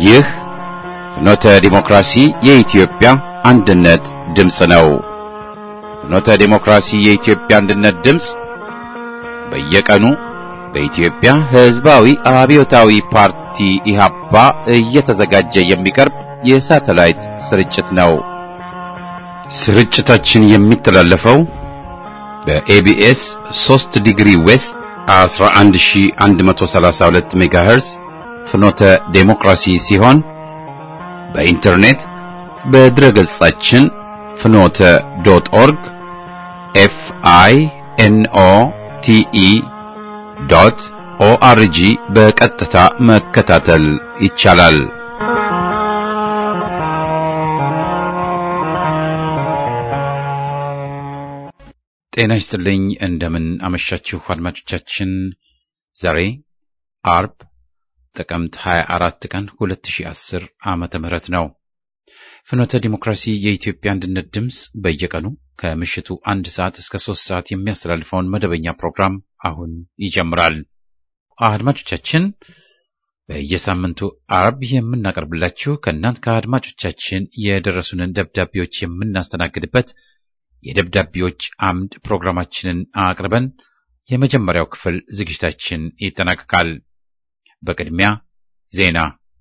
ይህ ፍኖተ ዲሞክራሲ የኢትዮጵያ አንድነት ድምፅ ነው። ፍኖተ ዲሞክራሲ የኢትዮጵያ አንድነት ድምፅ በየቀኑ በኢትዮጵያ ሕዝባዊ አብዮታዊ ፓርቲ ኢህአፓ እየተዘጋጀ የሚቀርብ የሳተላይት ስርጭት ነው። ስርጭታችን የሚተላለፈው በኤቢኤስ 3 ዲግሪ ዌስት 11132 ሜጋሄርዝ ፍኖተ ዴሞክራሲ ሲሆን በኢንተርኔት በድረገጻችን ፍኖተ ዶት.ኦርግ FINOTE.ORG በቀጥታ መከታተል ይቻላል። ጤና ይስጥልኝ። እንደምን አመሻችሁ አድማጮቻችን። ዛሬ አርብ ጥቅምት 24 ቀን 2010 ዓመተ ምህረት ነው። ፍኖተ ዲሞክራሲ የኢትዮጵያ አንድነት ድምፅ በየቀኑ ከምሽቱ 1 ሰዓት እስከ 3 ሰዓት የሚያስተላልፈውን መደበኛ ፕሮግራም አሁን ይጀምራል። አድማጮቻችን በየሳምንቱ አርብ የምናቀርብላችሁ ከእናንተ ከአድማጮቻችን የደረሱንን ደብዳቤዎች የምናስተናግድበት የደብዳቤዎች አምድ ፕሮግራማችንን አቅርበን የመጀመሪያው ክፍል ዝግጅታችን ይጠናቀቃል። በቅድሚያ ዜና።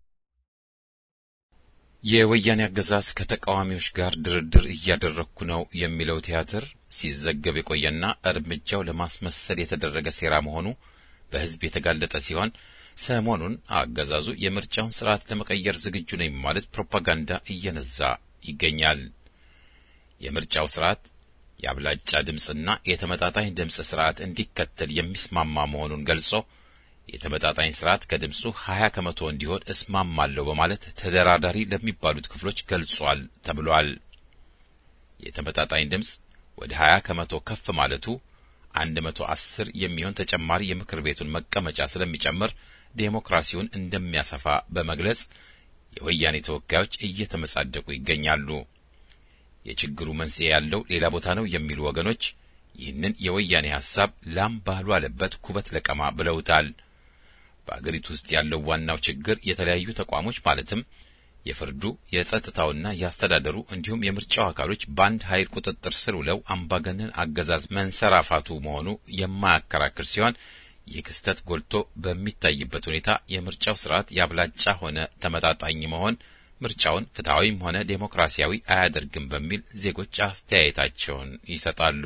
የወያኔ አገዛዝ ከተቃዋሚዎች ጋር ድርድር እያደረኩ ነው የሚለው ቲያትር ሲዘገብ የቆየና እርምጃው ለማስመሰል የተደረገ ሴራ መሆኑ በሕዝብ የተጋለጠ ሲሆን ሰሞኑን አገዛዙ የምርጫውን ስርዓት ለመቀየር ዝግጁ ነኝ ማለት ፕሮፓጋንዳ እየነዛ ይገኛል። የምርጫው ስርዓት የአብላጫ ድምጽና የተመጣጣኝ ድምጽ ስርዓት እንዲከተል የሚስማማ መሆኑን ገልጾ የተመጣጣኝ ስርዓት ከድምጹ 20 ከመቶ እንዲሆን እስማማለሁ በማለት ተደራዳሪ ለሚባሉት ክፍሎች ገልጿል ተብሏል። የተመጣጣኝ ድምጽ ወደ 20 ከመቶ ከፍ ማለቱ 110 የሚሆን ተጨማሪ የምክር ቤቱን መቀመጫ ስለሚጨምር ዴሞክራሲውን እንደሚያሰፋ በመግለጽ የወያኔ ተወካዮች እየተመጻደቁ ይገኛሉ። የችግሩ መንስኤ ያለው ሌላ ቦታ ነው የሚሉ ወገኖች ይህንን የወያኔ ሐሳብ ላም ባህሉ አለበት ኩበት ለቀማ ብለውታል። በአገሪቱ ውስጥ ያለው ዋናው ችግር የተለያዩ ተቋሞች ማለትም የፍርዱ፣ የጸጥታውና የአስተዳደሩ እንዲሁም የምርጫው አካሎች በአንድ ኃይል ቁጥጥር ስር ውለው አምባገነን አገዛዝ መንሰራፋቱ መሆኑ የማያከራክር ሲሆን ይህ ክስተት ጎልቶ በሚታይበት ሁኔታ የምርጫው ስርዓት ያብላጫ ሆነ ተመጣጣኝ መሆን ምርጫውን ፍትሃዊም ሆነ ዴሞክራሲያዊ አያደርግም በሚል ዜጎች አስተያየታቸውን ይሰጣሉ።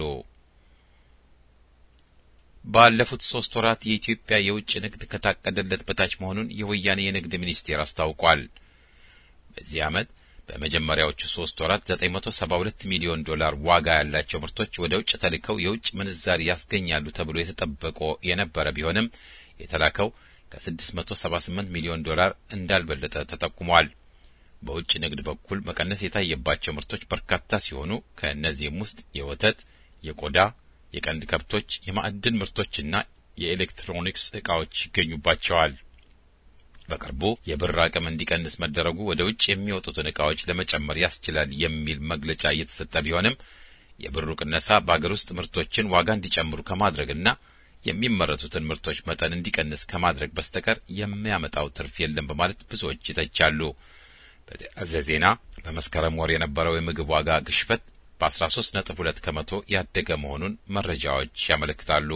ባለፉት 3 ወራት የኢትዮጵያ የውጭ ንግድ ከታቀደለት በታች መሆኑን የወያኔ የንግድ ሚኒስቴር አስታውቋል። በዚህ ዓመት በመጀመሪያዎቹ 3 ወራት 972 ሚሊዮን ዶላር ዋጋ ያላቸው ምርቶች ወደ ውጭ ተልከው የውጭ ምንዛሪ ያስገኛሉ ተብሎ የተጠበቀ የነበረ ቢሆንም የተላከው ከ678 ሚሊዮን ዶላር እንዳልበለጠ ተጠቁሟል። በውጭ ንግድ በኩል መቀነስ የታየባቸው ምርቶች በርካታ ሲሆኑ ከእነዚህም ውስጥ የወተት፣ የቆዳ፣ የቀንድ ከብቶች፣ የማዕድን ምርቶችና የኤሌክትሮኒክስ ዕቃዎች ይገኙባቸዋል። በቅርቡ የብር አቅም እንዲቀንስ መደረጉ ወደ ውጭ የሚወጡትን ዕቃዎች ለመጨመር ያስችላል የሚል መግለጫ እየተሰጠ ቢሆንም የብሩ ቅነሳ በአገር ውስጥ ምርቶችን ዋጋ እንዲጨምሩ ከማድረግና የሚመረቱትን ምርቶች መጠን እንዲቀንስ ከማድረግ በስተቀር የሚያመጣው ትርፍ የለም በማለት ብዙዎች ይተቻሉ። በተያያዘ ዜና በመስከረም ወር የነበረው የምግብ ዋጋ ግሽበት በ13.2 ከመቶ ያደገ መሆኑን መረጃዎች ያመለክታሉ።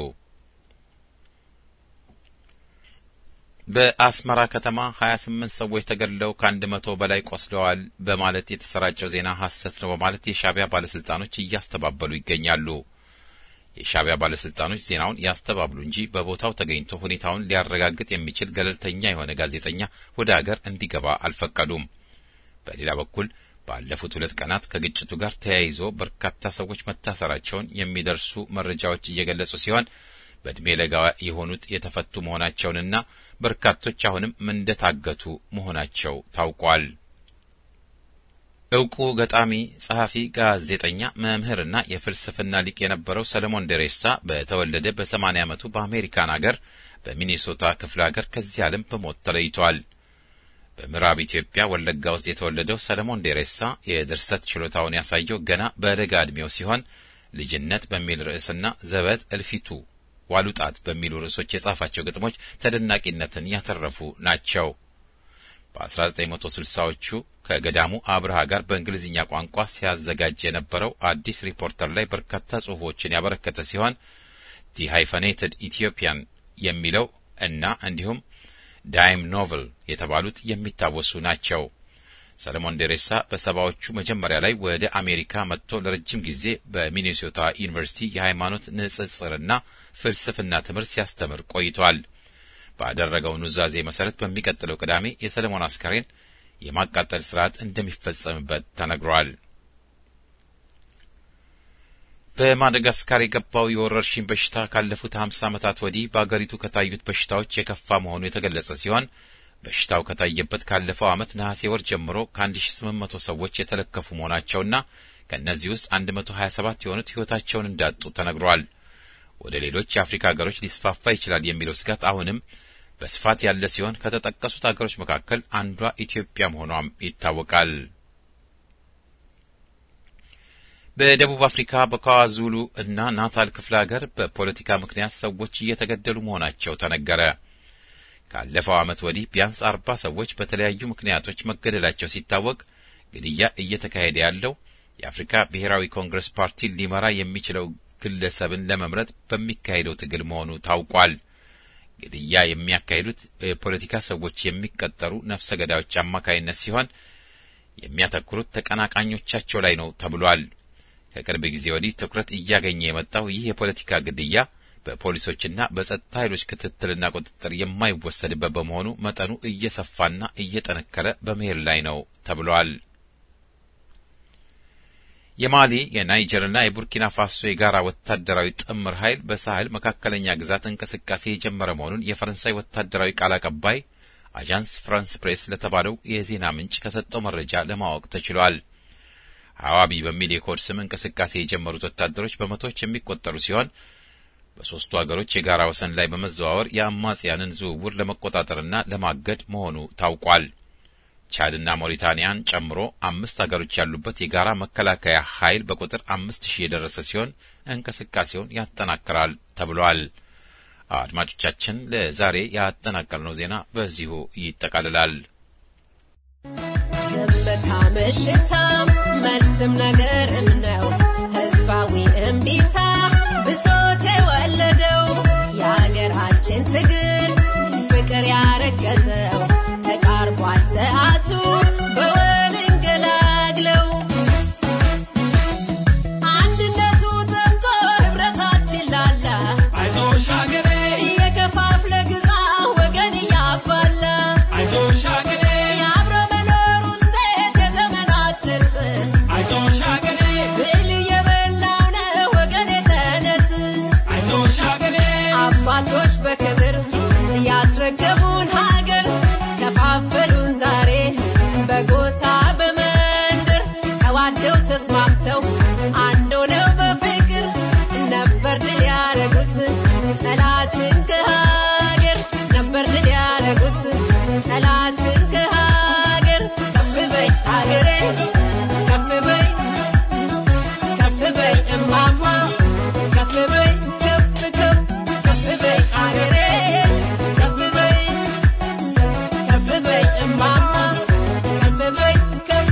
በአስመራ ከተማ 28 ሰዎች ተገድለው ከ100 በላይ ቆስለዋል በማለት የተሰራጨው ዜና ሐሰት ነው በማለት የሻዕቢያ ባለስልጣኖች እያስተባበሉ ይገኛሉ። የሻዕቢያ ባለስልጣኖች ዜናውን ያስተባብሉ እንጂ በቦታው ተገኝቶ ሁኔታውን ሊያረጋግጥ የሚችል ገለልተኛ የሆነ ጋዜጠኛ ወደ አገር እንዲገባ አልፈቀዱም። በሌላ በኩል ባለፉት 2 ቀናት ከግጭቱ ጋር ተያይዞ በርካታ ሰዎች መታሰራቸውን የሚደርሱ መረጃዎች እየገለጹ ሲሆን በእድሜ ለጋ የሆኑት የተፈቱ መሆናቸውንና በርካቶች አሁንም እንደታገቱ መሆናቸው ታውቋል። ዕውቁ ገጣሚ፣ ጸሐፊ፣ ጋዜጠኛ፣ መምህርና የፍልስፍና ሊቅ የነበረው ሰለሞን ደሬሳ በተወለደ በ80 ዓመቱ በአሜሪካን አገር በሚኔሶታ ክፍለ ሀገር ከዚህ ዓለም በሞት ተለይቷል። በምዕራብ ኢትዮጵያ ወለጋ ውስጥ የተወለደው ሰለሞን ደሬሳ የድርሰት ችሎታውን ያሳየው ገና በለጋ ዕድሜው ሲሆን ልጅነት በሚል ርዕስና ዘበት እልፊቱ ዋሉጣት በሚሉ ርዕሶች የጻፋቸው ግጥሞች ተደናቂነትን ያተረፉ ናቸው። በ1960ዎቹ ከገዳሙ አብርሃ ጋር በእንግሊዝኛ ቋንቋ ሲያዘጋጅ የነበረው አዲስ ሪፖርተር ላይ በርካታ ጽሑፎችን ያበረከተ ሲሆን ዲ ሃይፈኔትድ ኢትዮጵያን የሚለው እና እንዲሁም ዳይም ኖቨል የተባሉት የሚታወሱ ናቸው። ሰለሞን ደሬሳ በሰባዎቹ መጀመሪያ ላይ ወደ አሜሪካ መጥቶ ለረጅም ጊዜ በሚኒሶታ ዩኒቨርሲቲ የሃይማኖት ንጽጽርና ፍልስፍና ትምህርት ሲያስተምር ቆይቷል። ባደረገው ኑዛዜ መሰረት በሚቀጥለው ቅዳሜ የሰለሞን አስከሬን የማቃጠል ስርዓት እንደሚፈጸምበት ተነግሯል። በማዳጋስካር የገባው የወረርሽኝ በሽታ ካለፉት 50 ዓመታት ወዲህ በአገሪቱ ከታዩት በሽታዎች የከፋ መሆኑ የተገለጸ ሲሆን በሽታው ከታየበት ካለፈው ዓመት ነሐሴ ወር ጀምሮ ከ1800 ሰዎች የተለከፉ መሆናቸውና ከነዚህ ውስጥ 127 የሆኑት ሕይወታቸውን እንዳጡ ተነግሯል። ወደ ሌሎች የአፍሪካ ሀገሮች ሊስፋፋ ይችላል የሚለው ስጋት አሁንም በስፋት ያለ ሲሆን ከተጠቀሱት ሀገሮች መካከል አንዷ ኢትዮጵያ መሆኗም ይታወቃል። በደቡብ አፍሪካ በኳዙሉ እና ናታል ክፍለ ሀገር በፖለቲካ ምክንያት ሰዎች እየተገደሉ መሆናቸው ተነገረ። ካለፈው ዓመት ወዲህ ቢያንስ 40 ሰዎች በተለያዩ ምክንያቶች መገደላቸው ሲታወቅ ግድያ እየተካሄደ ያለው የአፍሪካ ብሔራዊ ኮንግረስ ፓርቲ ሊመራ የሚችለው ግለሰብን ለመምረጥ በሚካሄደው ትግል መሆኑ ታውቋል። ግድያ የሚያካሂዱት የፖለቲካ ሰዎች የሚቀጠሩ ነፍሰ ገዳዮች አማካይነት ሲሆን የሚያተኩሩት ተቀናቃኞቻቸው ላይ ነው ተብሏል። ከቅርብ ጊዜ ወዲህ ትኩረት እያገኘ የመጣው ይህ የፖለቲካ ግድያ በፖሊሶችና በጸጥታ ኃይሎች ክትትልና ቁጥጥር የማይወሰድበት በመሆኑ መጠኑ እየሰፋና እየጠነከረ በመሄድ ላይ ነው ተብሏል። የማሊ የናይጀርና የቡርኪና ፋሶ የጋራ ወታደራዊ ጥምር ኃይል በሳህል መካከለኛ ግዛት እንቅስቃሴ የጀመረ መሆኑን የፈረንሳይ ወታደራዊ ቃል አቀባይ አጃንስ ፍራንስ ፕሬስ ለተባለው የዜና ምንጭ ከሰጠው መረጃ ለማወቅ ተችሏል። ሐዋቢ በሚል የኮድ ስም እንቅስቃሴ የጀመሩት ወታደሮች በመቶዎች የሚቆጠሩ ሲሆን በሶስቱ ሀገሮች የጋራ ወሰን ላይ በመዘዋወር የአማጽያንን ዝውውር ለመቆጣጠርና ለማገድ መሆኑ ታውቋል። ቻድና ሞሪታኒያን ጨምሮ 5 ሀገሮች ያሉበት የጋራ መከላከያ ኃይል በቁጥር 5000 የደረሰ ሲሆን እንቅስቃሴውን ያጠናክራል ተብሏል። አድማጮቻችን ለዛሬ ያጠናቀርነው ዜና በዚሁ ይጠቃልላል። ዘመታ መሽታ መልስም ነገርም ነው ህዝባዊ እምቢታ ብሶት የወለደው የሀገራችን ትግል ፍቅር ያረገዘው ተቃርቧል ሰዓቱ በወል እንገላግለው አንድነቱ ጠምቶ ህብረታችን ላላ አይዞሽ ሀገሬ የከፋፍለ ግዛ ወገን ያባላ አይዞሽ ሀገሬ የአብሮ መኖር ውጤት የዘመናት ቅርጽ አይዞሽ ሀገሬ ብል የበላው ነው ወገን የተነስ አይዞሽ ሀገሬ አባቶች በክብር ያስረከቡን ሀገር ከፋፈሉን ዛሬ በጎሳ በመንደር ተዋደው ተስማምተው አንድ ሆነው በፍቅር ነበር ድል ያረጉት ጠላትን ከሀገር ነበር ድል ያረጉት ጠላትን ከሀገር ከፍ በይ ሀገሬ ከፍ በይ እማማ ከፍ በይ ከፍ በይ ሀገሬ ከፍ በይ እማማ ከፍ በይ ከፍ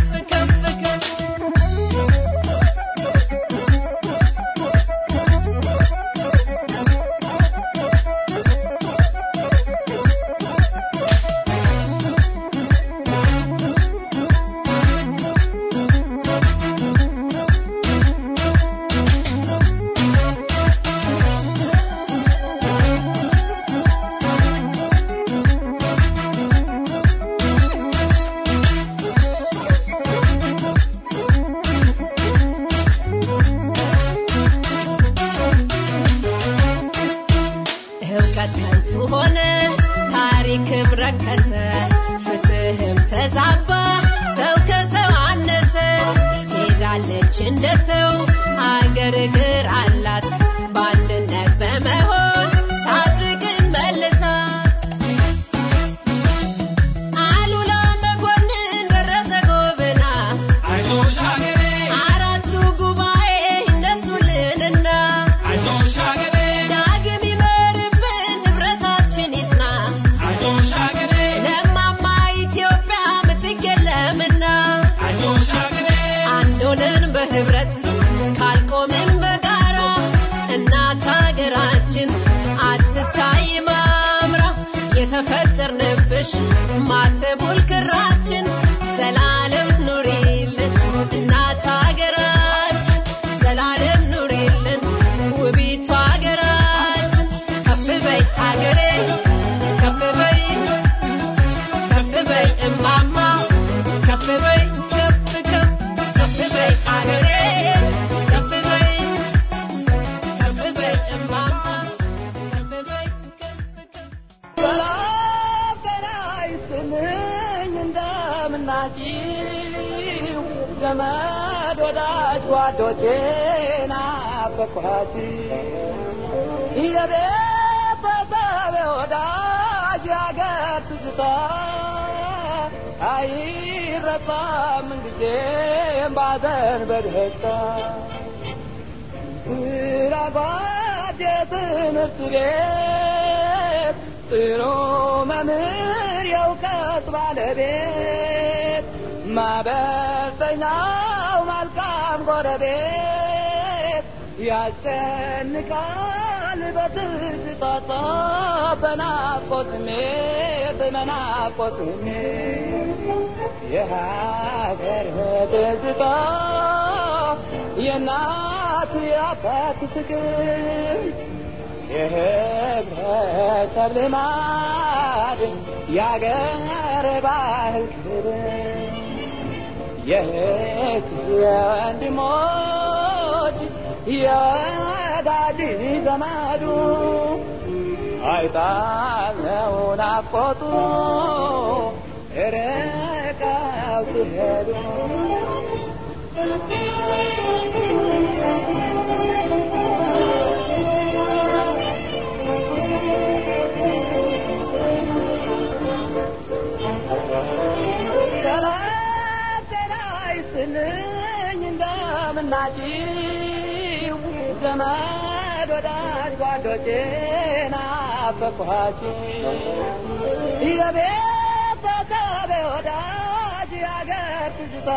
እውቀት ከንቱ ሆነ ታሪክም ረከሰ ፍትህም ተዛባ ሰው ከሰው አነሰ ሄዳለች እንደ ሰው አገር እግር አላት በአንድነት በመሆን ሳትርቅን መልሳት አሉላ መኮንን ደረሰ ጎብና አይዞሽ ሀገሬ አራቱ ጉባኤ ይነሱልንና አይዞሽ ሀገሬ ዳግም ይመርብን ንብረታችን ይጽና አይዞሽ ሀገሬ ለማማ ኢትዮጵያ ተፈጠርንብሽ ማተቡል ክራችን ዘላለም ኑሪልን እናት ሀገራችን ዘላለም ኑሪልን ውቢቷ ሀገራችን ከፍ በይ ሀገሬ ከፍ በይ እማማ ከፍ በይ ከፍ በይ ሀገሬ ከፍ በይ እማማ ከፍ በይ ዘመድ ወዳጅ ጓዶቼና በኳሲ የቤተሰብ ወዳጅ ያገር ትዝታ አይረሳም እንግዲህም ባዘን በደስታ ስራጓድ የትምህርት ቤት ጥሩ መምህር የእውቀት ባለቤት ማበሰኛው መልካም ጎረቤት ያስጨንቃል በትዝታ በናፍቆት ስሜት የሀገር ትዝታ የእናት የአባት ፍቅር የህብረተሰብ ልማድ የአገር ባህል ክብር የእህት የወንድሞች የወዳጅ ዘመዱ አይጣለው ናፍቆቱ ርቀው ሲሄዱ እንደምናችሁ ዘመድ ወዳጅ ጓዶቼና በኳችሁ የቤተሰብ ወዳጅ ያገር ትዝታ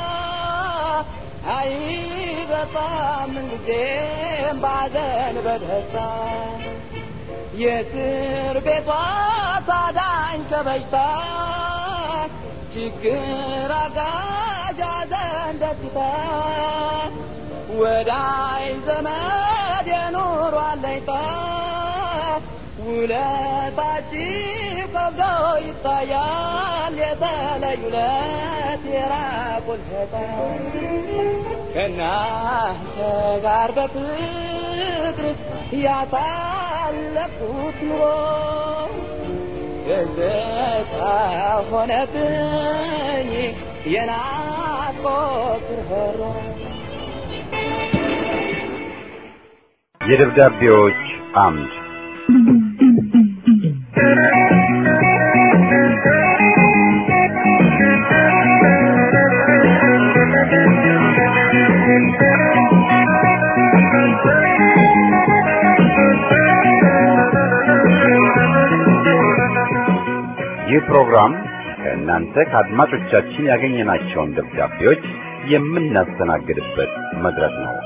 አይረሳም እንግዲህም ባዘን በደስታ የእስር ቤቷ ታዳኝ ከበሽታ ችግር አጋዥ ሐዘን ደስታ ወዳይ ዘመድ የኑሮ አለኝታ ውለታችሁ ከብዶ ይታያል የተለዩለት የራቁልታ ከእናንተ ጋር በፍቅር ያሳለፍኩት ኑሮ ደስታ ሆነብኝ የናፍቆት ርኅሮ የደብዳቤዎች አምድ ይህ ፕሮግራም ከእናንተ ከአድማጮቻችን ያገኘናቸውን ደብዳቤዎች የምናስተናግድበት መድረክ ነው።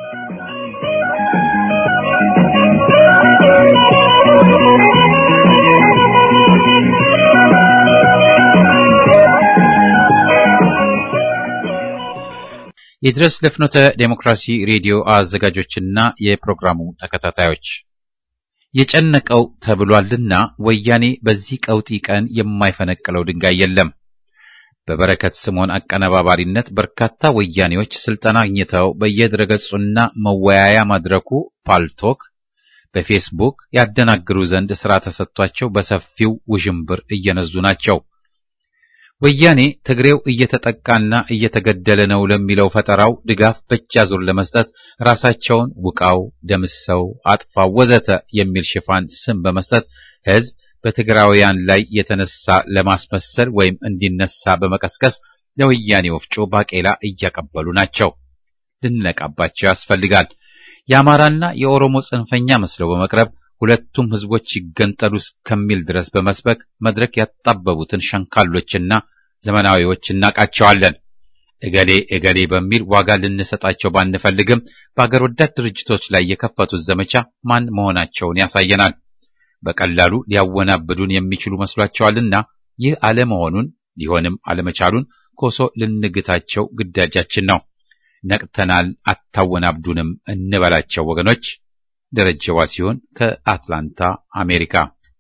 ይድረስ ለፍኖተ ዴሞክራሲ ሬዲዮ አዘጋጆችና የፕሮግራሙ ተከታታዮች የጨነቀው ተብሏልና ወያኔ በዚህ ቀውጢ ቀን የማይፈነቅለው ድንጋይ የለም። በበረከት ስምዖን አቀነባባሪነት በርካታ ወያኔዎች ስልጠና አግኝተው በየድረገጹና መወያያ መድረኩ ፓልቶክ በፌስቡክ ያደናግሩ ዘንድ ሥራ ተሰጥቷቸው በሰፊው ውዥንብር እየነዙ ናቸው። ወያኔ ትግሬው እየተጠቃና እየተገደለ ነው ለሚለው ፈጠራው ድጋፍ በእጅ አዙር ለመስጠት ራሳቸውን ውቃው፣ ደምሰው፣ አጥፋው ወዘተ የሚል ሽፋን ስም በመስጠት ሕዝብ በትግራውያን ላይ የተነሳ ለማስመሰል ወይም እንዲነሳ በመቀስቀስ ለወያኔ ወፍጮ ባቄላ እያቀበሉ ናቸው። ልንነቃባቸው ያስፈልጋል። የአማራና የኦሮሞ ጽንፈኛ መስለው በመቅረብ ሁለቱም ህዝቦች ይገንጠሉ እስከሚል ድረስ በመስበክ መድረክ ያጣበቡትን ሸንካሎችና ዘመናዊዎች እናቃቸዋለን። እገሌ በሚል ዋጋ ልንሰጣቸው ባንፈልግም በአገር ወዳድ ድርጅቶች ላይ የከፈቱት ዘመቻ ማን መሆናቸውን ያሳየናል። በቀላሉ ሊያወናብዱን የሚችሉ መስሏቸዋልና ይህ አለመሆኑን ሊሆንም አለመቻሉን ኮሶ ልንግታቸው ግዳጃችን ነው። ነቅተናል፣ አታወናብዱንም እንበላቸው ወገኖች። ደረጀ ዋሲሁን ከአትላንታ አሜሪካ።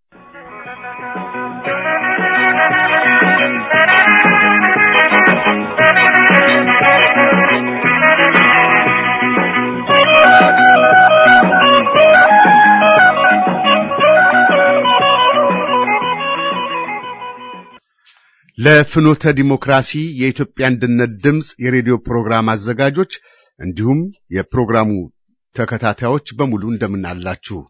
ለፍኖተ ዲሞክራሲ የኢትዮጵያ አንድነት ድምጽ የሬዲዮ ፕሮግራም አዘጋጆች እንዲሁም የፕሮግራሙ ተከታታዮች በሙሉ እንደምን አላችሁ?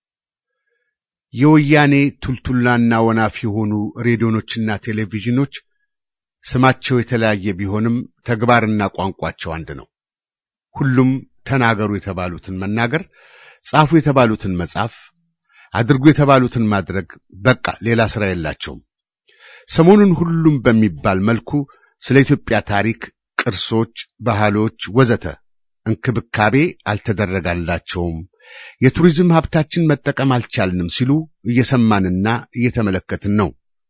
የወያኔ ቱልቱላና ወናፍ የሆኑ ሬዲዮኖችና ቴሌቪዥኖች ስማቸው የተለያየ ቢሆንም ተግባርና ቋንቋቸው አንድ ነው። ሁሉም ተናገሩ የተባሉትን መናገር፣ ጻፉ የተባሉትን መጻፍ፣ አድርጉ የተባሉትን ማድረግ፣ በቃ ሌላ ሥራ የላቸውም። ሰሞኑን ሁሉም በሚባል መልኩ ስለ ኢትዮጵያ ታሪክ፣ ቅርሶች፣ ባህሎች ወዘተ እንክብካቤ አልተደረጋላቸውም፣ የቱሪዝም ሀብታችን መጠቀም አልቻልንም ሲሉ እየሰማንና እየተመለከትን ነው።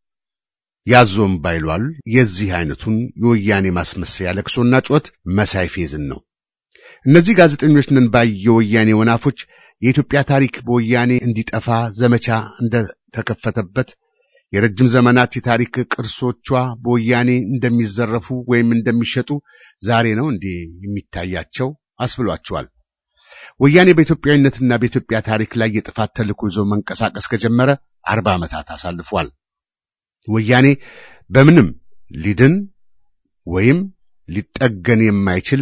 ያዞም ባይሏል የዚህ አይነቱን የወያኔ ማስመሰያ ለቅሶና ጮት መሳይ ፌዝን ነው። እነዚህ ጋዜጠኞች ነን ባይ የወያኔ ወናፎች የኢትዮጵያ ታሪክ በወያኔ እንዲጠፋ ዘመቻ እንደተከፈተበት የረጅም ዘመናት የታሪክ ቅርሶቿ በወያኔ እንደሚዘረፉ ወይም እንደሚሸጡ ዛሬ ነው እንዴ የሚታያቸው አስብሏቸዋል። ወያኔ በኢትዮጵያዊነትና በኢትዮጵያ ታሪክ ላይ የጥፋት ተልዕኮ ይዞ መንቀሳቀስ ከጀመረ 40 ዓመታት አሳልፏል። ወያኔ በምንም ሊድን ወይም ሊጠገን የማይችል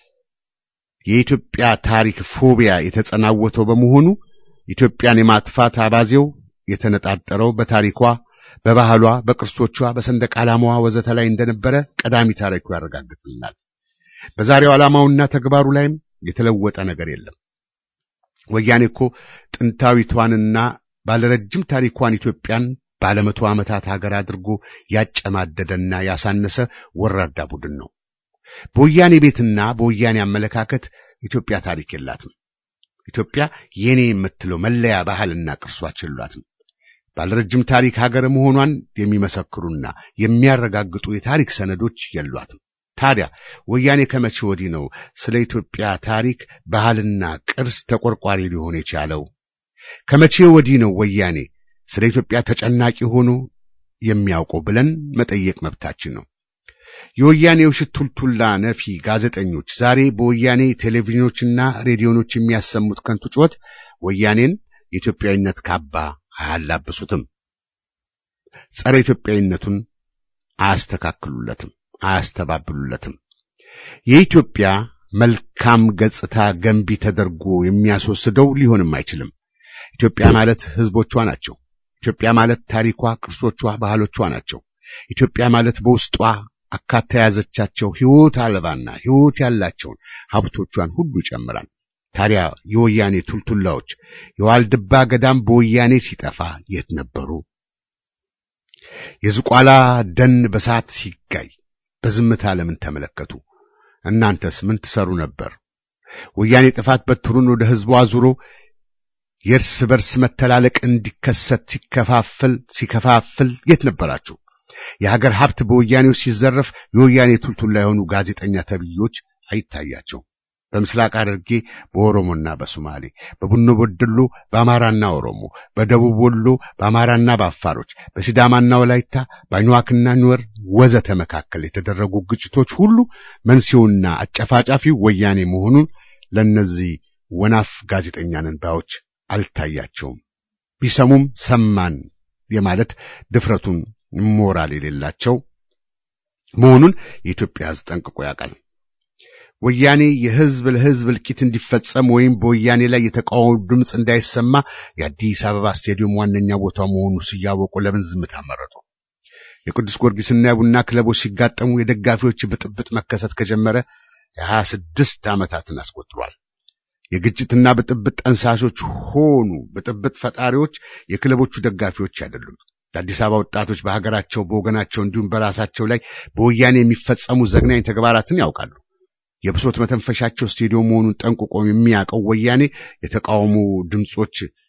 የኢትዮጵያ ታሪክ ፎቢያ የተጸናወተው በመሆኑ ኢትዮጵያን የማጥፋት አባዜው የተነጣጠረው በታሪኳ፣ በባህሏ፣ በቅርሶቿ፣ በሰንደቅ ዓላማዋ ወዘተ ላይ እንደነበረ ቀዳሚ ታሪኩ ያረጋግጥልናል። በዛሬው ዓላማውና ተግባሩ ላይም የተለወጠ ነገር የለም። ወያኔ እኮ ጥንታዊቷንና ባለረጅም ታሪኳን ኢትዮጵያን ባለመቶ ዓመታት ሀገር አድርጎ ያጨማደደና ያሳነሰ ወራዳ ቡድን ነው። በወያኔ ቤትና በወያኔ አመለካከት ኢትዮጵያ ታሪክ የላትም። ኢትዮጵያ የኔ የምትለው መለያ ባህልና ቅርሶች የሏትም። ባለረጅም ታሪክ ሀገር መሆኗን የሚመሰክሩና የሚያረጋግጡ የታሪክ ሰነዶች የሏትም። ታዲያ ወያኔ ከመቼ ወዲህ ነው ስለ ኢትዮጵያ ታሪክ ባህልና ቅርስ ተቆርቋሪ ሊሆን የቻለው? ከመቼ ወዲህ ነው ወያኔ ስለ ኢትዮጵያ ተጨናቂ ሆኖ የሚያውቀው ብለን መጠየቅ መብታችን ነው። የወያኔ ውሽት ቱልቱላ ነፊ ጋዜጠኞች ዛሬ በወያኔ ቴሌቪዥኖችና ሬዲዮኖች የሚያሰሙት ከንቱ ጩኸት ወያኔን የኢትዮጵያዊነት ካባ አያላብሱትም። ጸረ ኢትዮጵያዊነቱን አያስተካክሉለትም፣ አያስተባብሉለትም። የኢትዮጵያ መልካም ገጽታ ገንቢ ተደርጎ የሚያስወስደው ሊሆንም አይችልም። ኢትዮጵያ ማለት ህዝቦቿ ናቸው። ኢትዮጵያ ማለት ታሪኳ፣ ቅርሶቿ፣ ባህሎቿ ናቸው። ኢትዮጵያ ማለት በውስጧ አካታ ያዘቻቸው ሕይወት አልባና ሕይወት ያላቸውን ሀብቶቿን ሁሉ ይጨምራል። ታዲያ የወያኔ ቱልቱላዎች የዋልድባ ገዳም በወያኔ ሲጠፋ የት ነበሩ? የዝቋላ ደን በሳት ሲጋይ በዝምታ ለምን ተመለከቱ? እናንተስ ምን ትሰሩ ነበር? ወያኔ ጥፋት በትሩን ወደ ህዝቡ አዙሮ የእርስ በርስ መተላለቅ እንዲከሰት ሲከፋፍል የት ነበራችሁ? የሀገር ሀብት በወያኔው ሲዘረፍ የወያኔ ቱልቱላ የሆኑ ጋዜጠኛ ተብዮች አይታያቸው። በምስራቅ ሐረርጌ በኦሮሞና በሶማሌ፣ በቡኖ በደሎ በአማራና ኦሮሞ፣ በደቡብ ወሎ በአማራና በአፋሮች፣ በሲዳማና ወላይታ፣ በአኝዋክና ኑዌር ወዘተ መካከል የተደረጉ ግጭቶች ሁሉ መንስኤውና አጨፋጫፊው ወያኔ መሆኑን ለነዚህ ወናፍ ጋዜጠኛ ነን ባዮች አልታያቸውም። ቢሰሙም ሰማን የማለት ድፍረቱን ሞራል የሌላቸው መሆኑን የኢትዮጵያ ሕዝብ ጠንቅቆ ያውቃል። ወያኔ የህዝብ ለህዝብ እልቂት እንዲፈጸም ወይም በወያኔ ላይ የተቃውሞ ድምጽ እንዳይሰማ የአዲስ አበባ ስቴዲየም ዋነኛ ቦታ መሆኑ ሲያወቁ ለምን ዝምታ መረጡ? የቅዱስ ጊዮርጊስና የቡና ክለቦች ሲጋጠሙ የደጋፊዎች ብጥብጥ መከሰት ከጀመረ የ26 ዓመታትን አስቆጥሯል። የግጭትና ብጥብጥ ጠንሳሾች ሆኑ ብጥብጥ ፈጣሪዎች የክለቦቹ ደጋፊዎች አይደሉም። የአዲስ አበባ ወጣቶች በሀገራቸው በወገናቸው እንዲሁም በራሳቸው ላይ በወያኔ የሚፈጸሙ ዘግናኝ ተግባራትን ያውቃሉ። የብሶት መተንፈሻቸው ስቴዲየም መሆኑን ጠንቅቆ የሚያውቀው ወያኔ የተቃውሞ ድምጾች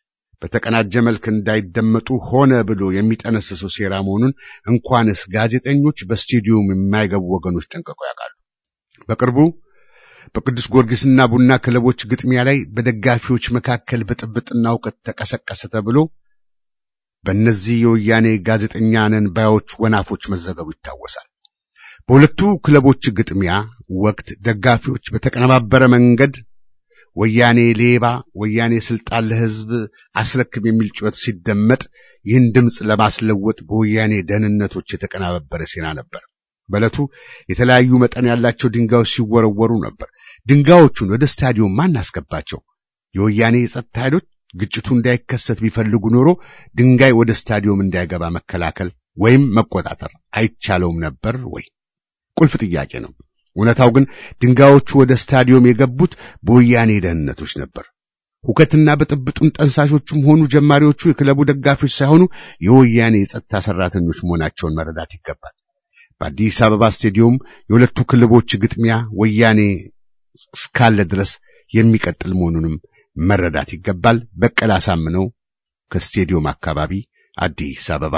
በተቀናጀ መልክ እንዳይደመጡ ሆነ ብሎ የሚጠነስሰው ሴራ መሆኑን እንኳንስ ጋዜጠኞች በስቱዲዮም የማይገቡ ወገኖች ጠንቅቀው ያውቃሉ። በቅርቡ በቅዱስ ጊዮርጊስና ቡና ክለቦች ግጥሚያ ላይ በደጋፊዎች መካከል ብጥብጥና እውቀት ተቀሰቀሰ ተብሎ በእነዚህ የወያኔ ጋዜጠኛ ነን ባዮች ወናፎች መዘገቡ ይታወሳል። በሁለቱ ክለቦች ግጥሚያ ወቅት ደጋፊዎች በተቀነባበረ መንገድ ወያኔ ሌባ፣ ወያኔ ስልጣን ለሕዝብ አስረክብ የሚል ጩኸት ሲደመጥ ይህን ድምፅ ለማስለወጥ በወያኔ ደህንነቶች የተቀነባበረ ሴራ ነበር። በዕለቱ የተለያዩ መጠን ያላቸው ድንጋዮች ሲወረወሩ ነበር። ድንጋዮቹን ወደ ስታዲየም ማን አስገባቸው? የወያኔ የጸጥታ ኃይሎች ግጭቱ እንዳይከሰት ቢፈልጉ ኖሮ ድንጋይ ወደ ስታዲየም እንዳይገባ መከላከል ወይም መቆጣጠር አይቻለውም ነበር ወይ? ቁልፍ ጥያቄ ነው። እውነታው ግን ድንጋዮቹ ወደ ስታዲየም የገቡት በወያኔ ደህንነቶች ነበር። ሁከትና ብጥብጡን ጠንሳሾቹም ሆኑ ጀማሪዎቹ የክለቡ ደጋፊዎች ሳይሆኑ የወያኔ የጸጥታ ሰራተኞች መሆናቸውን መረዳት ይገባል። በአዲስ አበባ ስቴዲየም የሁለቱ ክለቦች ግጥሚያ ወያኔ እስካለ ድረስ የሚቀጥል መሆኑንም መረዳት ይገባል። በቀለ አሳምነው ከስቴዲየም አካባቢ አዲስ አበባ።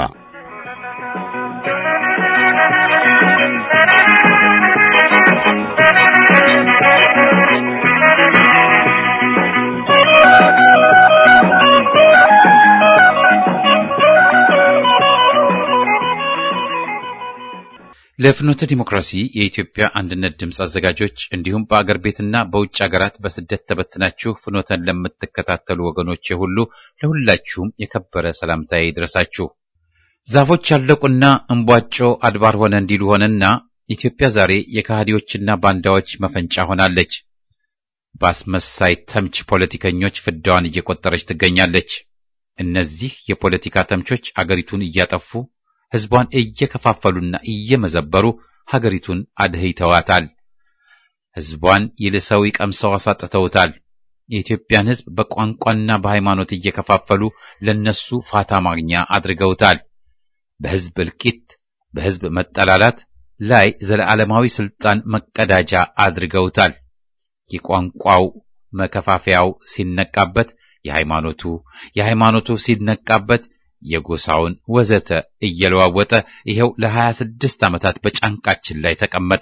ለፍኖተ ዲሞክራሲ የኢትዮጵያ አንድነት ድምፅ አዘጋጆች እንዲሁም በአገር ቤትና በውጭ ሀገራት በስደት ተበትናችሁ ፍኖተን ለምትከታተሉ ወገኖቼ ሁሉ ለሁላችሁም የከበረ ሰላምታዬ ይድረሳችሁ። ዛፎች ያለቁና እንቧጮ አድባር ሆነ እንዲሉ ሆነና ኢትዮጵያ ዛሬ የካህዲዎችና ባንዳዎች መፈንጫ ሆናለች። በአስመሳይ ተምች ፖለቲከኞች ፍዳዋን እየቆጠረች ትገኛለች። እነዚህ የፖለቲካ ተምቾች አገሪቱን እያጠፉ ሕዝቧን እየከፋፈሉና እየመዘበሩ ሀገሪቱን አድህይተዋታል። ሕዝቧን ይልሰው ይቀምሰው አሳጥተውታል። የኢትዮጵያን ሕዝብ በቋንቋና በሃይማኖት እየከፋፈሉ ለነሱ ፋታ ማግኛ አድርገውታል። በሕዝብ እልቂት፣ በሕዝብ መጠላላት ላይ ዘለዓለማዊ ስልጣን መቀዳጃ አድርገውታል። የቋንቋው መከፋፈያው ሲነቃበት የሃይማኖቱ ሲነቃበት የጎሳውን ወዘተ እየለዋወጠ ይሄው ለ26 ዓመታት በጫንቃችን ላይ ተቀመጠ።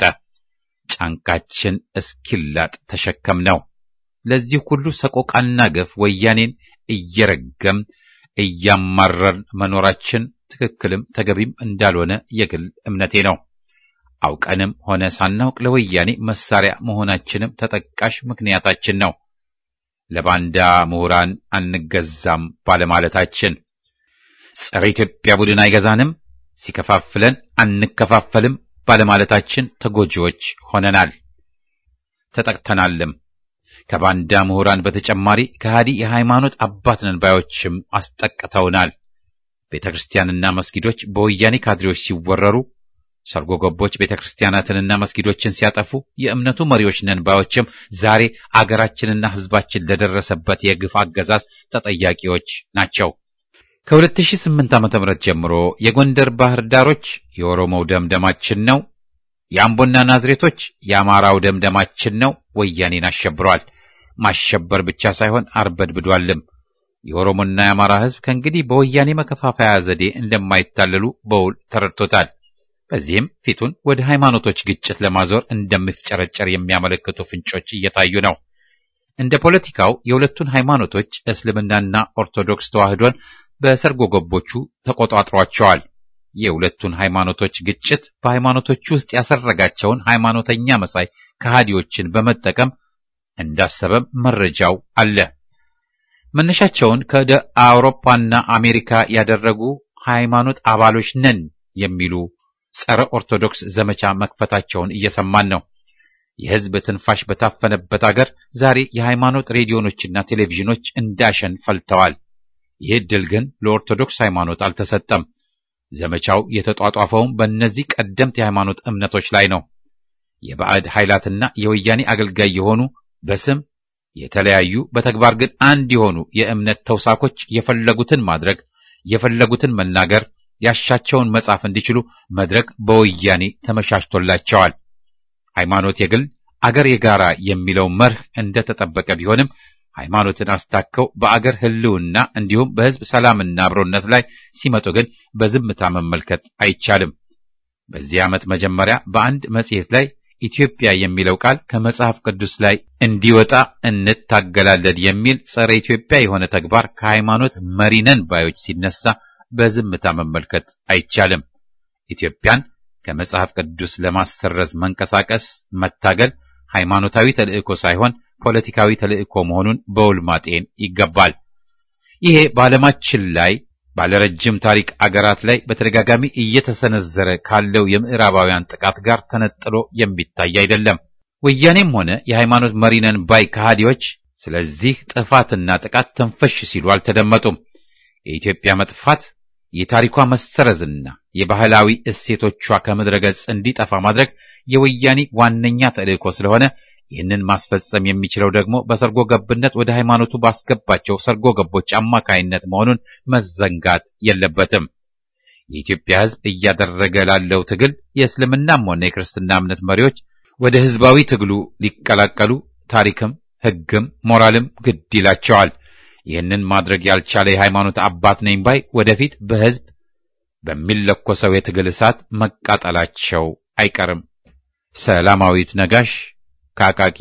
ጫንቃችን እስኪላጥ ተሸከምነው። ለዚህ ሁሉ ሰቆቃና ግፍ ወያኔን እየረገም እያማረርን መኖራችን ትክክልም ተገቢም እንዳልሆነ የግል እምነቴ ነው። አውቀንም ሆነ ሳናውቅ ለወያኔ መሳሪያ መሆናችንም ተጠቃሽ ምክንያታችን ነው። ለባንዳ ምሁራን አንገዛም ባለማለታችን፣ ጸረ ኢትዮጵያ ቡድን አይገዛንም፣ ሲከፋፍለን አንከፋፈልም ባለማለታችን ተጎጂዎች ሆነናል፣ ተጠቅተናልም። ከባንዳ ምሁራን በተጨማሪ ከሃዲ የሃይማኖት አባት ነን ባዮችም አስጠቅተውናል። ቤተክርስቲያንና መስጊዶች በወያኔ ካድሬዎች ሲወረሩ፣ ሰርጎ ገቦች ቤተክርስቲያናትንና መስጊዶችን ሲያጠፉ፣ የእምነቱ መሪዎች ነን ባዮችም ዛሬ አገራችንና ሕዝባችን ለደረሰበት የግፍ አገዛዝ ተጠያቂዎች ናቸው። ከ2008 ዓ.ም ጀምሮ የጎንደር ባህር ዳሮች የኦሮሞው ደምደማችን ነው፣ የአምቦና ናዝሬቶች የአማራው ደምደማችን ነው ወያኔን አሸብሯል። ማሸበር ብቻ ሳይሆን አርበድብዷልም። የኦሮሞና የአማራ ሕዝብ ከእንግዲህ በወያኔ መከፋፈያ ዘዴ እንደማይታለሉ በውል ተረድቶታል። በዚህም ፊቱን ወደ ሃይማኖቶች ግጭት ለማዞር እንደሚፍጨረጨር የሚያመለክቱ ፍንጮች እየታዩ ነው። እንደ ፖለቲካው የሁለቱን ሃይማኖቶች እስልምናና ኦርቶዶክስ ተዋህዶን በሰርጎ ገቦቹ ተቆጣጥሯቸዋል። የሁለቱን ሃይማኖቶች ግጭት በሃይማኖቶቹ ውስጥ ያሰረጋቸውን ሃይማኖተኛ መሳይ ከሃዲዎችን በመጠቀም እንዳሰበም መረጃው አለ። መነሻቸውን ከወደ አውሮፓና አሜሪካ ያደረጉ ሃይማኖት አባሎች ነን የሚሉ ጸረ ኦርቶዶክስ ዘመቻ መክፈታቸውን እየሰማን ነው። የሕዝብ ትንፋሽ በታፈነበት አገር ዛሬ የሃይማኖት ሬዲዮኖችና ቴሌቪዥኖች እንዳሸን ፈልተዋል። ይህ ድል ግን ለኦርቶዶክስ ሃይማኖት አልተሰጠም። ዘመቻው የተጧጧፈውም በእነዚህ ቀደምት የሃይማኖት እምነቶች ላይ ነው። የባዕድ ኃይላትና የወያኔ አገልጋይ የሆኑ በስም የተለያዩ በተግባር ግን አንድ የሆኑ የእምነት ተውሳኮች የፈለጉትን ማድረግ፣ የፈለጉትን መናገር፣ ያሻቸውን መጻፍ እንዲችሉ መድረክ በወያኔ ተመቻችቶላቸዋል። ሃይማኖት የግል አገር የጋራ የሚለው መርህ እንደተጠበቀ ቢሆንም ሃይማኖትን አስታከው በአገር ህልውና እንዲሁም በህዝብ ሰላምና አብሮነት ላይ ሲመጡ ግን በዝምታ መመልከት አይቻልም። በዚህ ዓመት መጀመሪያ በአንድ መጽሔት ላይ ኢትዮጵያ የሚለው ቃል ከመጽሐፍ ቅዱስ ላይ እንዲወጣ እንታገላለን የሚል ጸረ ኢትዮጵያ የሆነ ተግባር ከሃይማኖት መሪነን ባዮች ሲነሳ በዝምታ መመልከት አይቻልም። ኢትዮጵያን ከመጽሐፍ ቅዱስ ለማሰረዝ መንቀሳቀስ፣ መታገል ሃይማኖታዊ ተልእኮ ሳይሆን ፖለቲካዊ ተልእኮ መሆኑን በውል ማጤን ይገባል። ይሄ በዓለማችን ላይ ባለረጅም ታሪክ አገራት ላይ በተደጋጋሚ እየተሰነዘረ ካለው የምዕራባውያን ጥቃት ጋር ተነጥሎ የሚታይ አይደለም። ወያኔም ሆነ የሃይማኖት መሪነን ባይ ከሃዲዎች ስለዚህ ጥፋትና ጥቃት ተንፈሽ ሲሉ አልተደመጡም። የኢትዮጵያ መጥፋት የታሪኳ መሰረዝና የባህላዊ እሴቶቿ ከምድረ ገጽ እንዲጠፋ ማድረግ የወያኔ ዋነኛ ተልእኮ ስለሆነ ይህንን ማስፈጸም የሚችለው ደግሞ በሰርጎ ገብነት ወደ ሃይማኖቱ ባስገባቸው ሰርጎ ገቦች አማካይነት መሆኑን መዘንጋት የለበትም። የኢትዮጵያ ሕዝብ እያደረገ ላለው ትግል የእስልምናም ሆነ የክርስትና እምነት መሪዎች ወደ ህዝባዊ ትግሉ ሊቀላቀሉ ታሪክም ሕግም ሞራልም ግድ ይላቸዋል። ይህንን ማድረግ ያልቻለ የሃይማኖት አባት ነኝ ባይ ወደፊት በህዝብ በሚለኮሰው የትግል እሳት መቃጠላቸው አይቀርም። ሰላማዊት ነጋሽ ካቃቂ።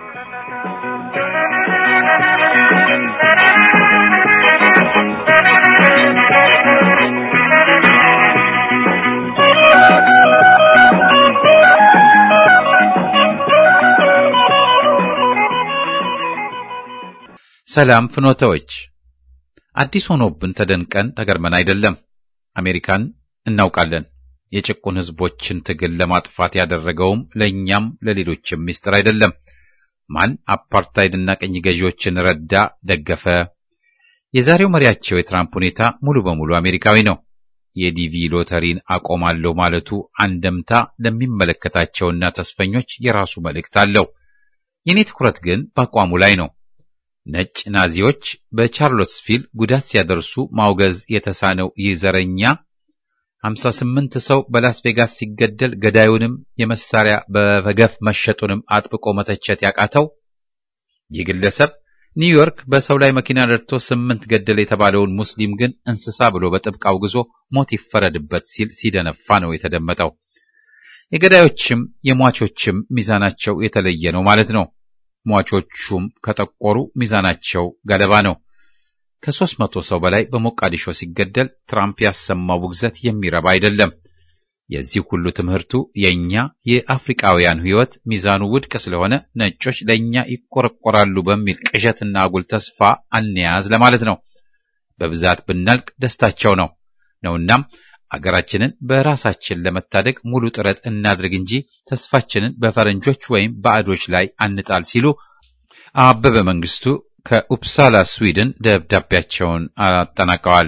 ሰላም ፍኖተዎች፣ አዲስ ሆኖብን ተደንቀን ተገርመን አይደለም። አሜሪካን እናውቃለን። የጭቁን ህዝቦችን ትግል ለማጥፋት ያደረገውም ለኛም ለሌሎችም ሚስጥር አይደለም። ማን አፓርታይድና ቀኝ ገዢዎችን ረዳ፣ ደገፈ? የዛሬው መሪያቸው የትራምፕ ሁኔታ ሙሉ በሙሉ አሜሪካዊ ነው። የዲቪ ሎተሪን አቆማለሁ ማለቱ አንደምታ ለሚመለከታቸውና ተስፈኞች የራሱ መልእክት አለው። የኔ ትኩረት ግን በአቋሙ ላይ ነው። ነጭ ናዚዎች በቻርሎትስቪል ጉዳት ሲያደርሱ ማውገዝ የተሳነው ይህ ዘረኛ 58 ሰው በላስ ቬጋስ ሲገደል ገዳዩንም የመሳሪያ በገፍ መሸጡንም አጥብቆ መተቸት ያቃተው ይህ ግለሰብ ኒውዮርክ በሰው ላይ መኪና ነድቶ 8 ገደለ የተባለውን ሙስሊም ግን እንስሳ ብሎ በጥብቅ አውግዞ ሞት ይፈረድበት ሲል ሲደነፋ ነው የተደመጠው። የገዳዮችም የሟቾችም ሚዛናቸው የተለየ ነው ማለት ነው። ሟቾቹም ከጠቆሩ ሚዛናቸው ገለባ ነው። ከ300 ሰው በላይ በሞቃዲሾ ሲገደል ትራምፕ ያሰማው ውግዘት የሚረባ አይደለም። የዚህ ሁሉ ትምህርቱ የኛ የአፍሪካውያን ሕይወት ሚዛኑ ውድቅ ስለሆነ ነጮች ለኛ ይቆረቆራሉ በሚል ቅዠትና አጉል ተስፋ አንያዝ ለማለት ነው። በብዛት ብናልቅ ደስታቸው ነውናም አገራችንን በራሳችን ለመታደግ ሙሉ ጥረት እናድርግ እንጂ ተስፋችንን በፈረንጆች ወይም ባዕዶች ላይ አንጣል ሲሉ አበበ መንግስቱ ከኡፕሳላ ስዊድን ደብዳቤያቸውን አጠናቀዋል።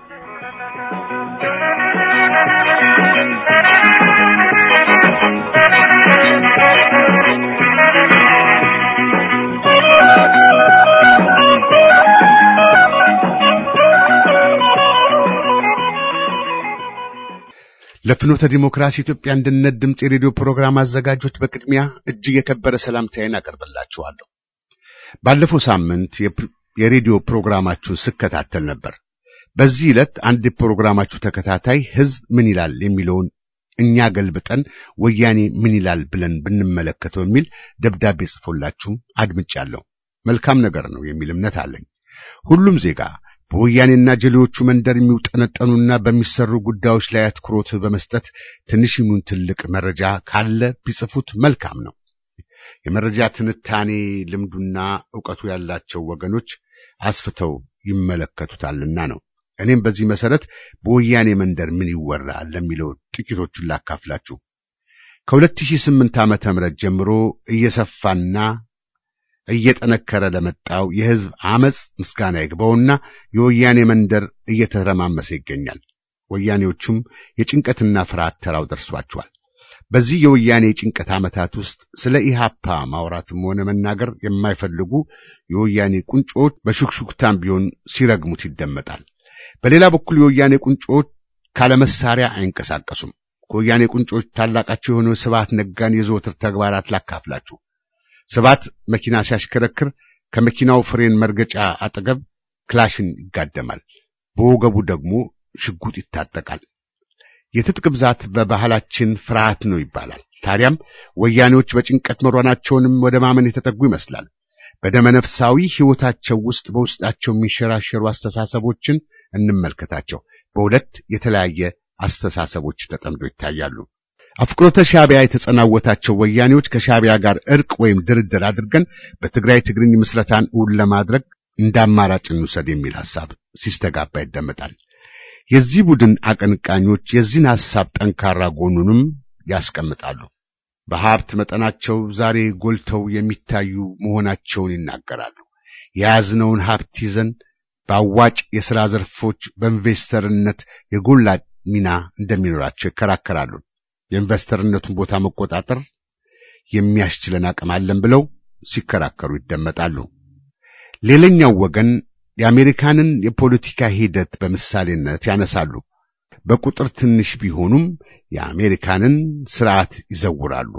ለፍኖተ ዲሞክራሲ ኢትዮጵያ አንድነት ድምጽ የሬዲዮ ፕሮግራም አዘጋጆች በቅድሚያ እጅግ የከበረ ሰላምታዬን አቀርብላችኋለሁ። ባለፈው ሳምንት የሬዲዮ ፕሮግራማችሁን ስከታተል ነበር። በዚህ ዕለት አንድ የፕሮግራማችሁ ተከታታይ ህዝብ ምን ይላል የሚለውን እኛ ገልብጠን ወያኔ ምን ይላል ብለን ብንመለከተው የሚል ደብዳቤ ጽፎላችሁ አድምጫለሁ። መልካም ነገር ነው የሚል እምነት አለኝ። ሁሉም ዜጋ በወያኔና ጀሌዎቹ መንደር የሚውጠነጠኑና በሚሰሩ ጉዳዮች ላይ አትኩሮት በመስጠት ትንሽ ይሁን ትልቅ መረጃ ካለ ቢጽፉት መልካም ነው። የመረጃ ትንታኔ ልምዱና ዕውቀቱ ያላቸው ወገኖች አስፍተው ይመለከቱታልና ነው። እኔም በዚህ መሰረት በወያኔ መንደር ምን ይወራል ለሚለው ጥቂቶቹን ላካፍላችሁ። ከ2008 ዓመተ ምህረት ጀምሮ እየሰፋና እየጠነከረ ለመጣው የህዝብ አመጽ ምስጋና ይግባውና የወያኔ መንደር እየተረማመሰ ይገኛል። ወያኔዎቹም የጭንቀትና ፍርሃት ተራው ደርሷቸዋል። በዚህ የወያኔ ጭንቀት ዓመታት ውስጥ ስለ ኢሃፓ ማውራትም ሆነ መናገር የማይፈልጉ የወያኔ ቁንጮች በሹክሹክታም ቢሆን ሲረግሙት ይደመጣል። በሌላ በኩል የወያኔ ቁንጮች ካለ መሳሪያ አይንቀሳቀሱም። ከወያኔ ቁንጮች ታላቃቸው የሆነው ስብሐት ነጋን የዘወትር ተግባራት ላካፍላችሁ። ስብሐት መኪና ሲያሽከረክር ከመኪናው ፍሬን መርገጫ አጠገብ ክላሽን ይጋደማል። በወገቡ ደግሞ ሽጉጥ ይታጠቃል። የትጥቅ ብዛት በባህላችን ፍርሃት ነው ይባላል። ታዲያም ወያኔዎች በጭንቀት መሯናቸውንም ወደ ማመን የተጠጉ ይመስላል። በደመነፍሳዊ ሕይወታቸው በውስጣቸው የሚንሸራሸሩ አስተሳሰቦችን እንመልከታቸው። በሁለት የተለያየ አስተሳሰቦች ተጠምደው ይታያሉ። አፍቅሮተ ሻዕቢያ የተጸናወታቸው ወያኔዎች ከሻዕቢያ ጋር እርቅ ወይም ድርድር አድርገን በትግራይ ትግርኝ ምስረታን እውን ለማድረግ እንዳማራጭ እንውሰድ የሚል ሐሳብ ሲስተጋባ ይደመጣል። የዚህ ቡድን አቀንቃኞች የዚህን ሐሳብ ጠንካራ ጎኑንም ያስቀምጣሉ። በሀብት መጠናቸው ዛሬ ጎልተው የሚታዩ መሆናቸውን ይናገራሉ። የያዝነውን ሀብት ይዘን በአዋጭ የሥራ ዘርፎች በኢንቨስተርነት የጎላ ሚና እንደሚኖራቸው ይከራከራሉ። የኢንቨስተርነቱን ቦታ መቆጣጠር የሚያስችለን አቅም አለን ብለው ሲከራከሩ ይደመጣሉ። ሌላኛው ወገን የአሜሪካንን የፖለቲካ ሂደት በምሳሌነት ያነሳሉ። በቁጥር ትንሽ ቢሆኑም የአሜሪካንን ስርዓት ይዘውራሉ።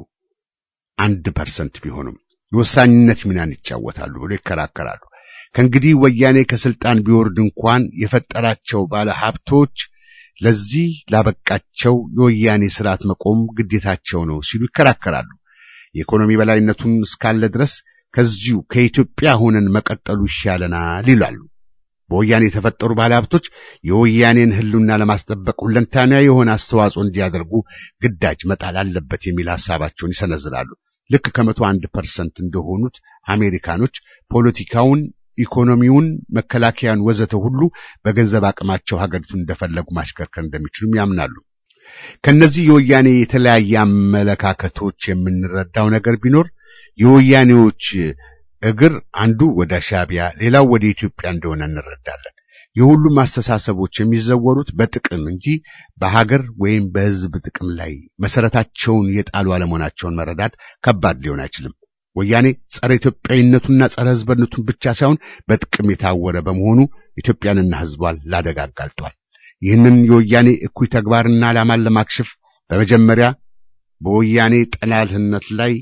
1% ቢሆኑም የወሳኝነት ሚናን ይጫወታሉ ብለው ይከራከራሉ። ከእንግዲህ ወያኔ ከስልጣን ቢወርድ እንኳን የፈጠራቸው ባለ ሀብቶች ለዚህ ላበቃቸው የወያኔ ስርዓት መቆም ግዴታቸው ነው ሲሉ ይከራከራሉ። የኢኮኖሚ በላይነቱን እስካለ ድረስ ከዚሁ ከኢትዮጵያ ሆነን መቀጠሉ ይሻለናል ይላሉ። በወያኔ የተፈጠሩ ባለ ሀብቶች የወያኔን ህልውና ለማስጠበቅ ሁለንተናዊ የሆነ አስተዋጽኦ እንዲያደርጉ ግዳጅ መጣል አለበት የሚል ሐሳባቸውን ይሰነዝራሉ። ልክ ከ101% እንደሆኑት አሜሪካኖች ፖለቲካውን፣ ኢኮኖሚውን፣ መከላከያን ወዘተ ሁሉ በገንዘብ አቅማቸው ሀገሪቱን እንደፈለጉ ማሽከርከር እንደሚችሉም ያምናሉ። ከነዚህ የወያኔ የተለያየ አመለካከቶች የምንረዳው ነገር ቢኖር የወያኔዎች እግር አንዱ ወደ ሻዕቢያ ሌላው ወደ ኢትዮጵያ እንደሆነ እንረዳለን። የሁሉም አስተሳሰቦች የሚዘወሩት በጥቅም እንጂ በሀገር ወይም በህዝብ ጥቅም ላይ መሰረታቸውን የጣሉ አለመሆናቸውን መረዳት ከባድ ሊሆን አይችልም። ወያኔ ጸረ ኢትዮጵያዊነቱና ጸረ ህዝብነቱን ብቻ ሳይሆን በጥቅም የታወረ በመሆኑ ኢትዮጵያንና ህዝቧን ላደጋ አጋልጧል። ይህንን የወያኔ እኩይ ተግባርና ዓላማን ለማክሸፍ በመጀመሪያ በወያኔ ጠላትነት ላይ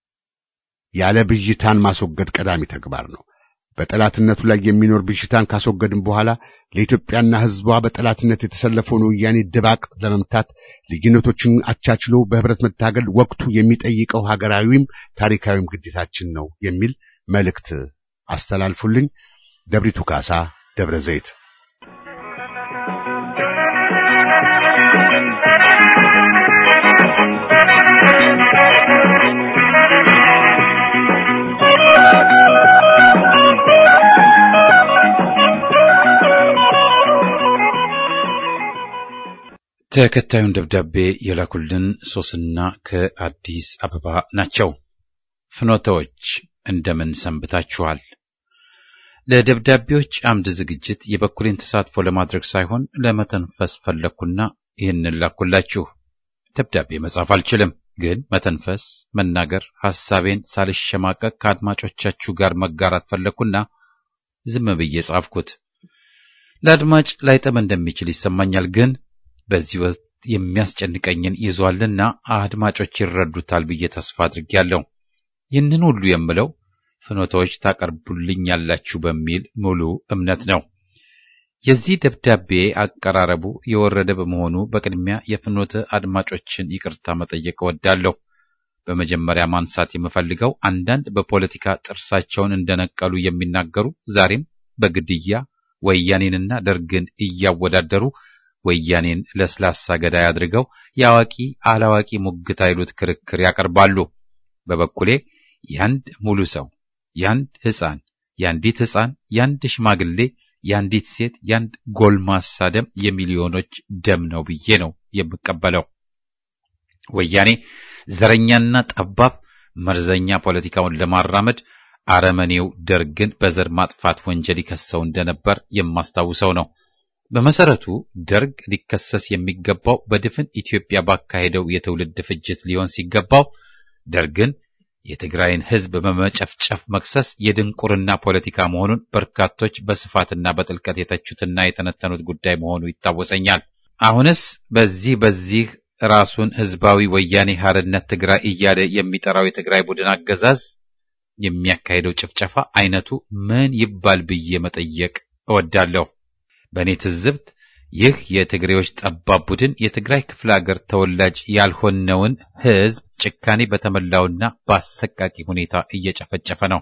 ያለ ብዥታን ማስወገድ ቀዳሚ ተግባር ነው። በጠላትነቱ ላይ የሚኖር ብዥታን ካስወገድን በኋላ ለኢትዮጵያና ህዝቧ በጠላትነት የተሰለፈውን ወያኔ ድባቅ ለመምታት ልዩነቶችን አቻችሎ በህብረት መታገል ወቅቱ የሚጠይቀው ሀገራዊም ታሪካዊም ግዴታችን ነው የሚል መልእክት አስተላልፉልኝ። ደብሪቱ ካሳ፣ ደብረ ዘይት። ተከታዩን ደብዳቤ የላኩልን ሶስና ከአዲስ አበባ ናቸው። ፍኖተዎች እንደምን ሰንብታችኋል? ለደብዳቤዎች አምድ ዝግጅት የበኩሌን ተሳትፎ ለማድረግ ሳይሆን ለመተንፈስ ፈለኩና ይህንን ላኩላችሁ። ደብዳቤ መጻፍ አልችልም፣ ግን መተንፈስ፣ መናገር፣ ሐሳቤን ሳልሸማቀቅ ከአድማጮቻችሁ ጋር መጋራት ፈለኩና ዝም ብዬ ጻፍኩት። ለአድማጭ ላይጠም እንደሚችል ይሰማኛል፣ ግን በዚህ ወቅት የሚያስጨንቀኝን ይዟልና አድማጮች ይረዱታል ብዬ ተስፋ አድርጌያለሁ። ይህንን ሁሉ የምለው ፍኖቶች ታቀርቡልኛላችሁ በሚል ሙሉ እምነት ነው። የዚህ ደብዳቤ አቀራረቡ የወረደ በመሆኑ በቅድሚያ የፍኖተ አድማጮችን ይቅርታ መጠየቅ እወዳለሁ። በመጀመሪያ ማንሳት የምፈልገው አንዳንድ በፖለቲካ ጥርሳቸውን እንደነቀሉ የሚናገሩ ዛሬም በግድያ ወያኔንና ደርግን እያወዳደሩ ወያኔን ለስላሳ ገዳይ አድርገው የአዋቂ አላዋቂ ሙግት አይሉት ክርክር ያቀርባሉ። በበኩሌ ያንድ ሙሉ ሰው፣ ያንድ ሕፃን፣ ያንዲት ሕፃን፣ ያንድ ሽማግሌ፣ ያንዲት ሴት፣ ያንድ ጎልማሳ ደም የሚሊዮኖች ደም ነው ብዬ ነው የምቀበለው። ወያኔ ዘረኛና ጠባብ መርዘኛ ፖለቲካውን ለማራመድ አረመኔው ደርግን በዘር ማጥፋት ወንጀል ይከሰው እንደነበር የማስታውሰው ነው። በመሰረቱ ደርግ ሊከሰስ የሚገባው በድፍን ኢትዮጵያ ባካሄደው የትውልድ ፍጅት ሊሆን ሲገባው ደርግን የትግራይን ሕዝብ በመጨፍጨፍ መክሰስ የድንቁርና ፖለቲካ መሆኑን በርካቶች በስፋትና በጥልቀት የተቹትና የተነተኑት ጉዳይ መሆኑ ይታወሰኛል። አሁንስ በዚህ ራሱን ህዝባዊ ወያኔ ሓርነት ትግራይ እያለ የሚጠራው የትግራይ ቡድን አገዛዝ የሚያካሄደው ጭፍጨፋ አይነቱ ምን ይባል ብዬ መጠየቅ እወዳለሁ። በእኔ ትዝብት ይህ የትግሬዎች ጠባብ ቡድን የትግራይ ክፍለ ሀገር ተወላጅ ያልሆነውን ሕዝብ ጭካኔ በተሞላውና በአሰቃቂ ሁኔታ እየጨፈጨፈ ነው።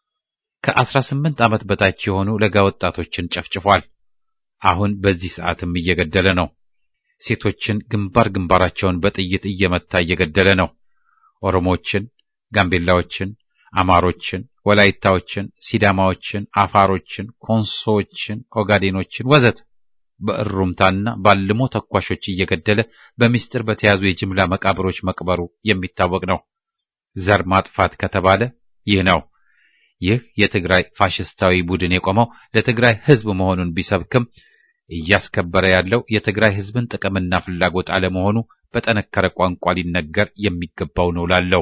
ከ18 ዓመት በታች የሆኑ ለጋ ወጣቶችን ጨፍጭፏል። አሁን በዚህ ሰዓትም እየገደለ ነው። ሴቶችን ግንባራቸውን በጥይት እየመታ እየገደለ ነው። ኦሮሞዎችን፣ ጋምቤላዎችን፣ አማሮችን፣ ወላይታዎችን፣ ሲዳማዎችን፣ አፋሮችን፣ ኮንሶዎችን፣ ኦጋዴኖችን ወዘተ በእሩምታና ባልሞ ተኳሾች እየገደለ በሚስጥር በተያዙ የጅምላ መቃብሮች መቅበሩ የሚታወቅ ነው። ዘር ማጥፋት ከተባለ ይህ ነው። ይህ የትግራይ ፋሽስታዊ ቡድን የቆመው ለትግራይ ሕዝብ መሆኑን ቢሰብክም እያስከበረ ያለው የትግራይ ሕዝብን ጥቅምና ፍላጎት አለመሆኑ በጠነከረ ቋንቋ ሊነገር የሚገባው ነው ላለው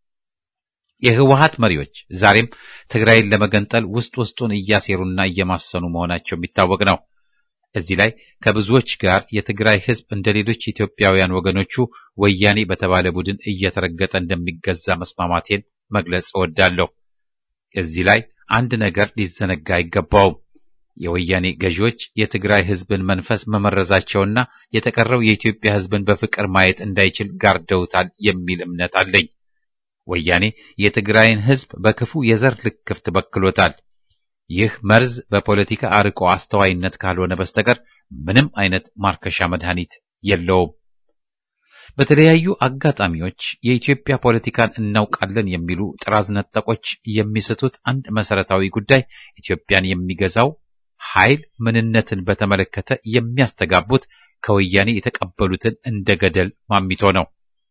የህወሓት መሪዎች ዛሬም ትግራይን ለመገንጠል ውስጡን እያሴሩና እየማሰኑ መሆናቸው የሚታወቅ ነው። እዚህ ላይ ከብዙዎች ጋር የትግራይ ሕዝብ እንደሌሎች ኢትዮጵያውያን ወገኖቹ ወያኔ በተባለ ቡድን እየተረገጠ እንደሚገዛ መስማማቴን መግለጽ እወዳለሁ። እዚህ ላይ አንድ ነገር ሊዘነጋ አይገባውም። የወያኔ ገዢዎች የትግራይ ሕዝብን መንፈስ መመረዛቸውና የተቀረው የኢትዮጵያ ሕዝብን በፍቅር ማየት እንዳይችል ጋርደውታል የሚል እምነት አለኝ። ወያኔ የትግራይን ሕዝብ በክፉ የዘር ልክፍት በክሎታል። ይህ መርዝ በፖለቲካ አርቆ አስተዋይነት ካልሆነ በስተቀር ምንም አይነት ማርከሻ መድኃኒት የለውም። በተለያዩ አጋጣሚዎች የኢትዮጵያ ፖለቲካን እናውቃለን የሚሉ ጥራዝ ነጠቆች የሚስቱት አንድ መሰረታዊ ጉዳይ ኢትዮጵያን የሚገዛው ኃይል ምንነትን በተመለከተ የሚያስተጋቡት ከወያኔ የተቀበሉትን እንደ ገደል ማሚቶ ነው።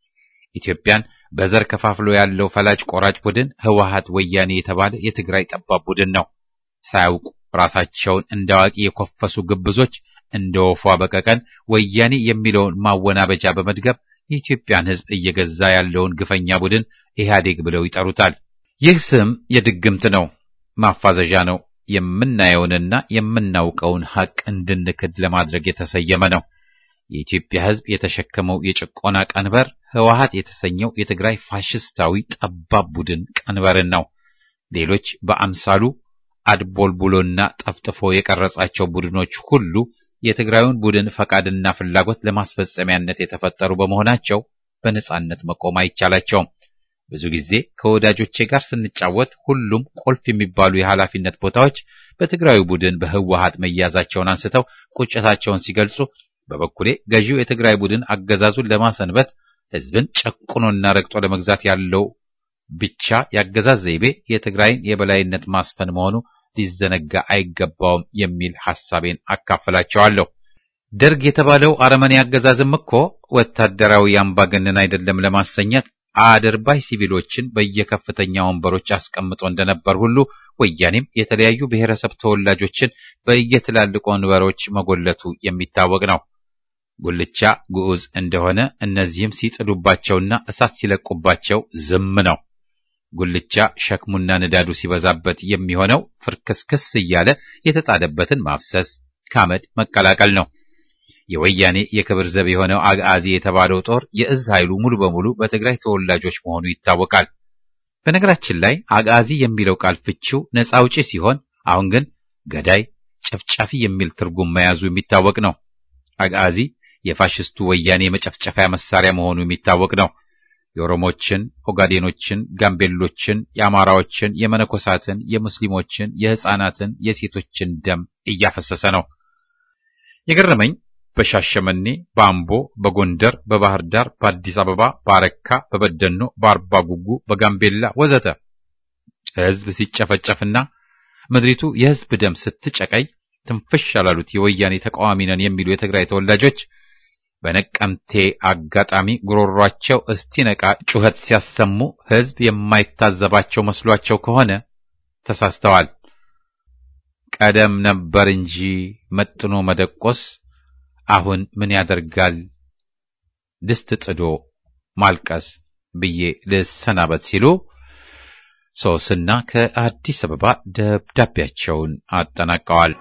ኢትዮጵያን በዘር ከፋፍሎ ያለው ፈላጭ ቆራጭ ቡድን ህወሓት ወያኔ የተባለ የትግራይ ጠባብ ቡድን ነው። ሳያውቁ ራሳቸውን እንዳዋቂ የኮፈሱ ግብዞች እንደ ወፏ በቀቀን ወያኔ የሚለውን ማወናበጃ በመድገብ የኢትዮጵያን ሕዝብ እየገዛ ያለውን ግፈኛ ቡድን ኢህአዴግ ብለው ይጠሩታል። ይህ ስም የድግምት ነው፣ ማፋዘዣ ነው። የምናየውንና የምናውቀውን ሐቅ እንድንክድ ለማድረግ የተሰየመ ነው። የኢትዮጵያ ሕዝብ የተሸከመው የጭቆና ቀንበር ህወሓት የተሰኘው የትግራይ ፋሽስታዊ ጠባብ ቡድን ቀንበርን ነው። ሌሎች በአምሳሉ አድቦልቡሎና ጠፍጥፎ የቀረጻቸው ቡድኖች ሁሉ የትግራዩን ቡድን ፈቃድና ፍላጎት ለማስፈጸሚያነት የተፈጠሩ በመሆናቸው በነጻነት መቆም አይቻላቸውም። ብዙ ጊዜ ከወዳጆቼ ጋር ስንጫወት ሁሉም ቁልፍ የሚባሉ የኃላፊነት ቦታዎች በትግራዩ ቡድን በህወሓት መያዛቸውን አንስተው ቁጭታቸውን ሲገልጹ፣ በበኩሌ ገዢው የትግራይ ቡድን አገዛዙን ለማሰንበት ህዝብን ጨቁኖና ረግጦ ለመግዛት ያለው ብቻ ያገዛዝ ዘይቤ የትግራይን የበላይነት ማስፈን መሆኑ ሊዘነጋ አይገባውም የሚል ሐሳቤን አካፍላቸዋለሁ። ደርግ የተባለው አረመኔ አገዛዝም እኮ ወታደራዊ አምባገነን አይደለም ለማሰኘት አድርባይ ሲቪሎችን በየከፍተኛ ወንበሮች አስቀምጦ እንደነበር ሁሉ ወያኔም የተለያዩ ብሔረሰብ ተወላጆችን በየትላልቅ ወንበሮች መጎለቱ የሚታወቅ ነው። ጉልቻ ግዑዝ እንደሆነ እነዚህም ሲጥዱባቸውና እሳት ሲለቁባቸው ዝም ነው። ጉልቻ ሸክሙና ንዳዱ ሲበዛበት የሚሆነው ፍርክስክስ እያለ የተጣደበትን ማፍሰስ ካመድ መቀላቀል ነው። የወያኔ የክብር ዘብ የሆነው አግዓዚ የተባለው ጦር የእዝ ኃይሉ ሙሉ በሙሉ በትግራይ ተወላጆች መሆኑ ይታወቃል። በነገራችን ላይ አግዓዚ የሚለው ቃል ፍቺው ነፃ አውጪ ሲሆን አሁን ግን ገዳይ፣ ጨፍጫፊ የሚል ትርጉም መያዙ የሚታወቅ ነው። አግዓዚ የፋሽስቱ ወያኔ መጨፍጨፊያ መሳሪያ መሆኑ የሚታወቅ ነው። የኦሮሞችን፣ ኦጋዴኖችን፣ ጋምቤሎችን፣ የአማራዎችን፣ የመነኮሳትን፣ የሙስሊሞችን፣ የሕፃናትን፣ የሴቶችን ደም እያፈሰሰ ነው። የገረመኝ በሻሸመኔ፣ በአምቦ፣ በጎንደር፣ በባህር ዳር፣ በአዲስ አበባ፣ በአረካ፣ በበደኖ፣ በአርባ ጉጉ፣ በጋምቤላ ወዘተ ሕዝብ ሲጨፈጨፍና ምድሪቱ የሕዝብ ደም ስትጨቀይ ትንፍሽ ያላሉት የወያኔ ተቃዋሚ ነን የሚሉ የትግራይ ተወላጆች በነቀምቴ አጋጣሚ ጉሮሯቸው እስቲነቃ ጩኸት ሲያሰሙ ሕዝብ የማይታዘባቸው መስሏቸው ከሆነ ተሳስተዋል። ቀደም ነበር እንጂ መጥኖ መደቆስ አሁን ምን ያደርጋል ድስት ጥዶ ማልቀስ ብዬ ልሰናበት ሲሉ ሶስና ከአዲስ አበባ ደብዳቤያቸውን አጠናቀዋል።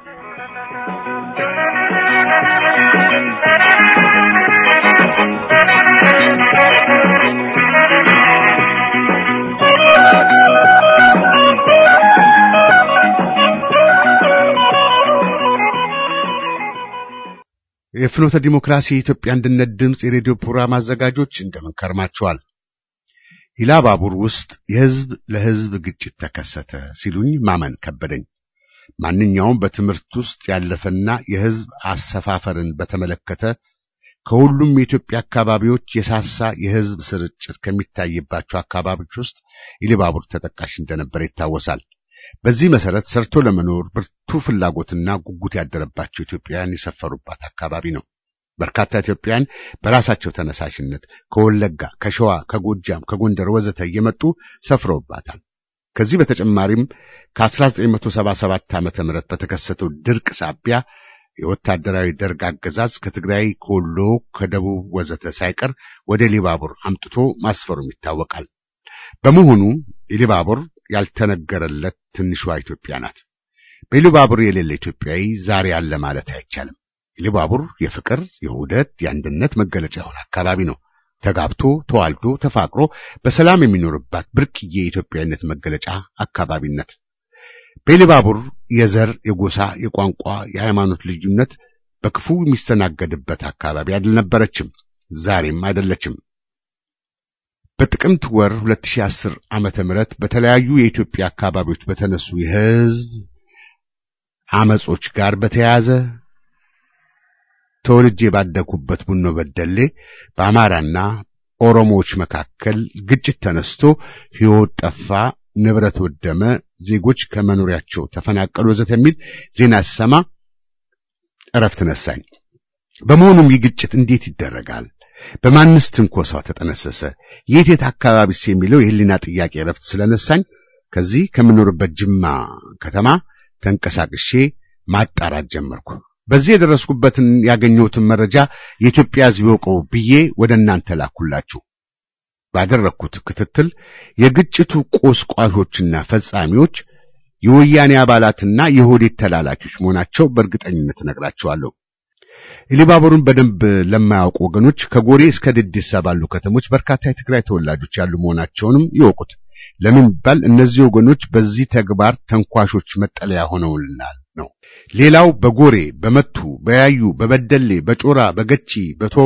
የፍኖተ ዲሞክራሲ የኢትዮጵያ አንድነት ድምጽ የሬዲዮ ፕሮግራም አዘጋጆች እንደምን ከርማችኋል? ኢላባቡር ውስጥ የህዝብ ለህዝብ ግጭት ተከሰተ ሲሉኝ ማመን ከበደኝ። ማንኛውም በትምህርት ውስጥ ያለፈና የህዝብ አሰፋፈርን በተመለከተ ከሁሉም የኢትዮጵያ አካባቢዎች የሳሳ የህዝብ ስርጭት ከሚታይባቸው አካባቢዎች ውስጥ ኢላባቡር ተጠቃሽ እንደነበር ይታወሳል። በዚህ መሰረት ሰርቶ ለመኖር ብርቱ ፍላጎትና ጉጉት ያደረባቸው ኢትዮጵያውያን የሰፈሩባት አካባቢ ነው። በርካታ ኢትዮጵያውያን በራሳቸው ተነሳሽነት ከወለጋ፣ ከሸዋ፣ ከጎጃም፣ ከጎንደር ወዘተ እየመጡ ሰፍረውባታል። ከዚህ በተጨማሪም ከ1977 ዓመተ ምህረት በተከሰተው ድርቅ ሳቢያ የወታደራዊ ደርግ አገዛዝ ከትግራይ፣ ከወሎ፣ ከደቡብ ወዘተ ሳይቀር ወደ ኢላባቡር አምጥቶ ማስፈሩም ይታወቃል። በመሆኑ ኢላባቡር ያልተነገረለት ትንሿ ኢትዮጵያ ናት። በኢላባቡር የሌለ ኢትዮጵያዊ ዛሬ አለ ማለት አይቻልም። ኢላባቡር የፍቅር፣ የውህደት፣ የአንድነት መገለጫ የሆነ አካባቢ ነው። ተጋብቶ ተዋልዶ ተፋቅሮ በሰላም የሚኖርባት ብርቅዬ የኢትዮጵያዊነት መገለጫ አካባቢነት። በኢላባቡር የዘር፣ የጎሳ፣ የቋንቋ፣ የሃይማኖት ልዩነት በክፉ የሚስተናገድበት አካባቢ አልነበረችም፣ ዛሬም አይደለችም። በጥቅምት ወር 2010 ዓመተ ምህረት በተለያዩ የኢትዮጵያ አካባቢዎች በተነሱ የህዝብ አመጾች ጋር በተያያዘ ተወልጄ ባደኩበት ቡኖ በደሌ በአማራና ኦሮሞዎች መካከል ግጭት ተነስቶ ሕይወት ጠፋ፣ ንብረት ወደመ፣ ዜጎች ከመኖሪያቸው ተፈናቀሉ ወዘተ የሚል ዜና ሲሰማ እረፍት ነሳኝ። በመሆኑም ይህ ግጭት እንዴት ይደረጋል? በማንስ ትንኮሳው ተጠነሰሰ? የት አካባቢስ የሚለው የህሊና ጥያቄ እረፍት ስለነሳኝ ከዚህ ከምኖርበት ጅማ ከተማ ተንቀሳቅሼ ማጣራት ጀመርኩ። በዚህ የደረስኩበትን ያገኘሁትን መረጃ የኢትዮጵያ ሕዝብ ይወቀው ብዬ ወደ እናንተ ላኩላችሁ። ባደረኩት ክትትል የግጭቱ ቆስቋሾችና ፈጻሚዎች የወያኔ አባላትና የሆዴት ተላላኪዎች መሆናቸው በእርግጠኝነት እነግራቸዋለሁ። ኢላባቡርን በደንብ ለማያውቁ ወገኖች ከጎሬ እስከ ደዴሳ ባሉ ከተሞች በርካታ የትግራይ ተወላጆች ያሉ መሆናቸውንም ይወቁት። ለምን ቢባል እነዚህ ወገኖች በዚህ ተግባር ተንኳሾች መጠለያ ሆነውልናል ነው። ሌላው በጎሬ፣ በመቱ፣ በያዩ፣ በበደሌ፣ በጮራ፣ በገቺ፣ በቶባ፣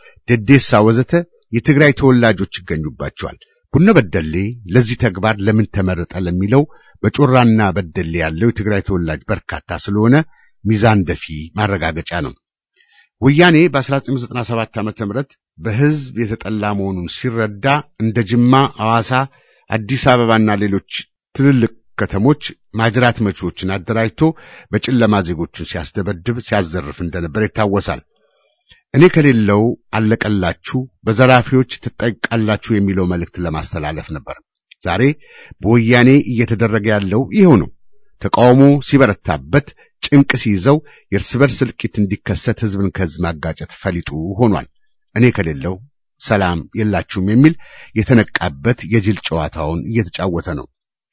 ደዴሳ ወዘተ የትግራይ ተወላጆች ይገኙባቸዋል። ቡነ በደሌ ለዚህ ተግባር ለምን ተመረጠ ለሚለው በጮራና በደሌ ያለው የትግራይ ተወላጅ በርካታ ስለሆነ ሚዛን ደፊ ማረጋገጫ ነው። ወያኔ በ1997 ዓመተ ምህረት በህዝብ የተጠላ መሆኑን ሲረዳ እንደ ጅማ፣ ሐዋሳ፣ አዲስ አበባና ሌሎች ትልልቅ ከተሞች ማጅራት መቺዎችን አደራጅቶ በጨለማ ዜጎችን ሲያስደበድብ ሲያዘርፍ እንደነበር ይታወሳል። እኔ ከሌለው አለቀላችሁ፣ በዘራፊዎች ትጠቃላችሁ የሚለው መልእክት ለማስተላለፍ ነበር። ዛሬ በወያኔ እየተደረገ ያለው ይሄው ነው። ተቃውሞ ሲበረታበት፣ ጭንቅ ሲይዘው የእርስ በርስ እልቂት እንዲከሰት ህዝብን ከህዝብ ማጋጨት ፈሊጡ ሆኗል። እኔ ከሌለው ሰላም የላችሁም የሚል የተነቃበት የጅል ጨዋታውን እየተጫወተ ነው።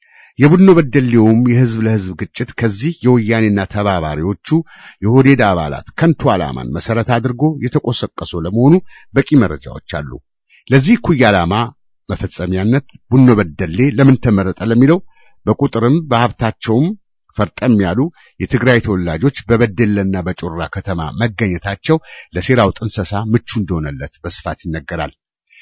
የቡኖ በደሌውም የህዝብ ለህዝብ ግጭት ከዚህ የወያኔና ተባባሪዎቹ የሆዴድ አባላት ከንቱ ዓላማን መሰረት አድርጎ የተቆሰቀሰ ለመሆኑ በቂ መረጃዎች አሉ። ለዚህ እኩይ ዓላማ መፈጸሚያነት ቡኖ በደሌ ለምን ተመረጠ ለሚለው በቁጥርም በሀብታቸውም ፈርጠም ያሉ የትግራይ ተወላጆች በበደለና በጮራ ከተማ መገኘታቸው ለሴራው ጥንሰሳ ምቹ እንደሆነለት በስፋት ይነገራል።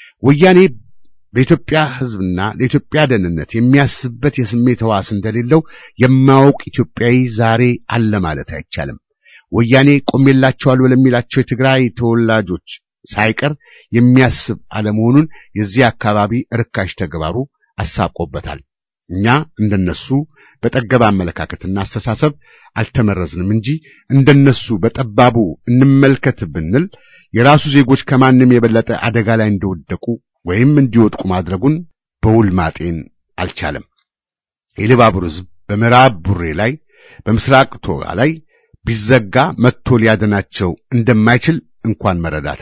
ወያኔ በኢትዮጵያ ህዝብና ለኢትዮጵያ ደህንነት የሚያስብበት የስሜት ሕዋስ እንደሌለው የማያውቅ ኢትዮጵያዊ ዛሬ አለ ማለት አይቻልም። ወያኔ ቆሜላቸዋል ለሚላቸው የትግራይ ተወላጆች ሳይቀር የሚያስብ አለመሆኑን የዚህ አካባቢ ርካሽ ተግባሩ አሳቆበታል። እኛ እንደነሱ በጠገባ አመለካከትና አስተሳሰብ አልተመረዝንም እንጂ እንደነሱ በጠባቡ እንመልከት ብንል የራሱ ዜጎች ከማንም የበለጠ አደጋ ላይ እንደወደቁ ወይም እንዲወድቁ ማድረጉን በውል ማጤን አልቻለም። የኢላባቡር ህዝብ በምዕራብ ቡሬ ላይ በምስራቅ ቶጋ ላይ ቢዘጋ መጥቶ ሊያድናቸው እንደማይችል እንኳን መረዳት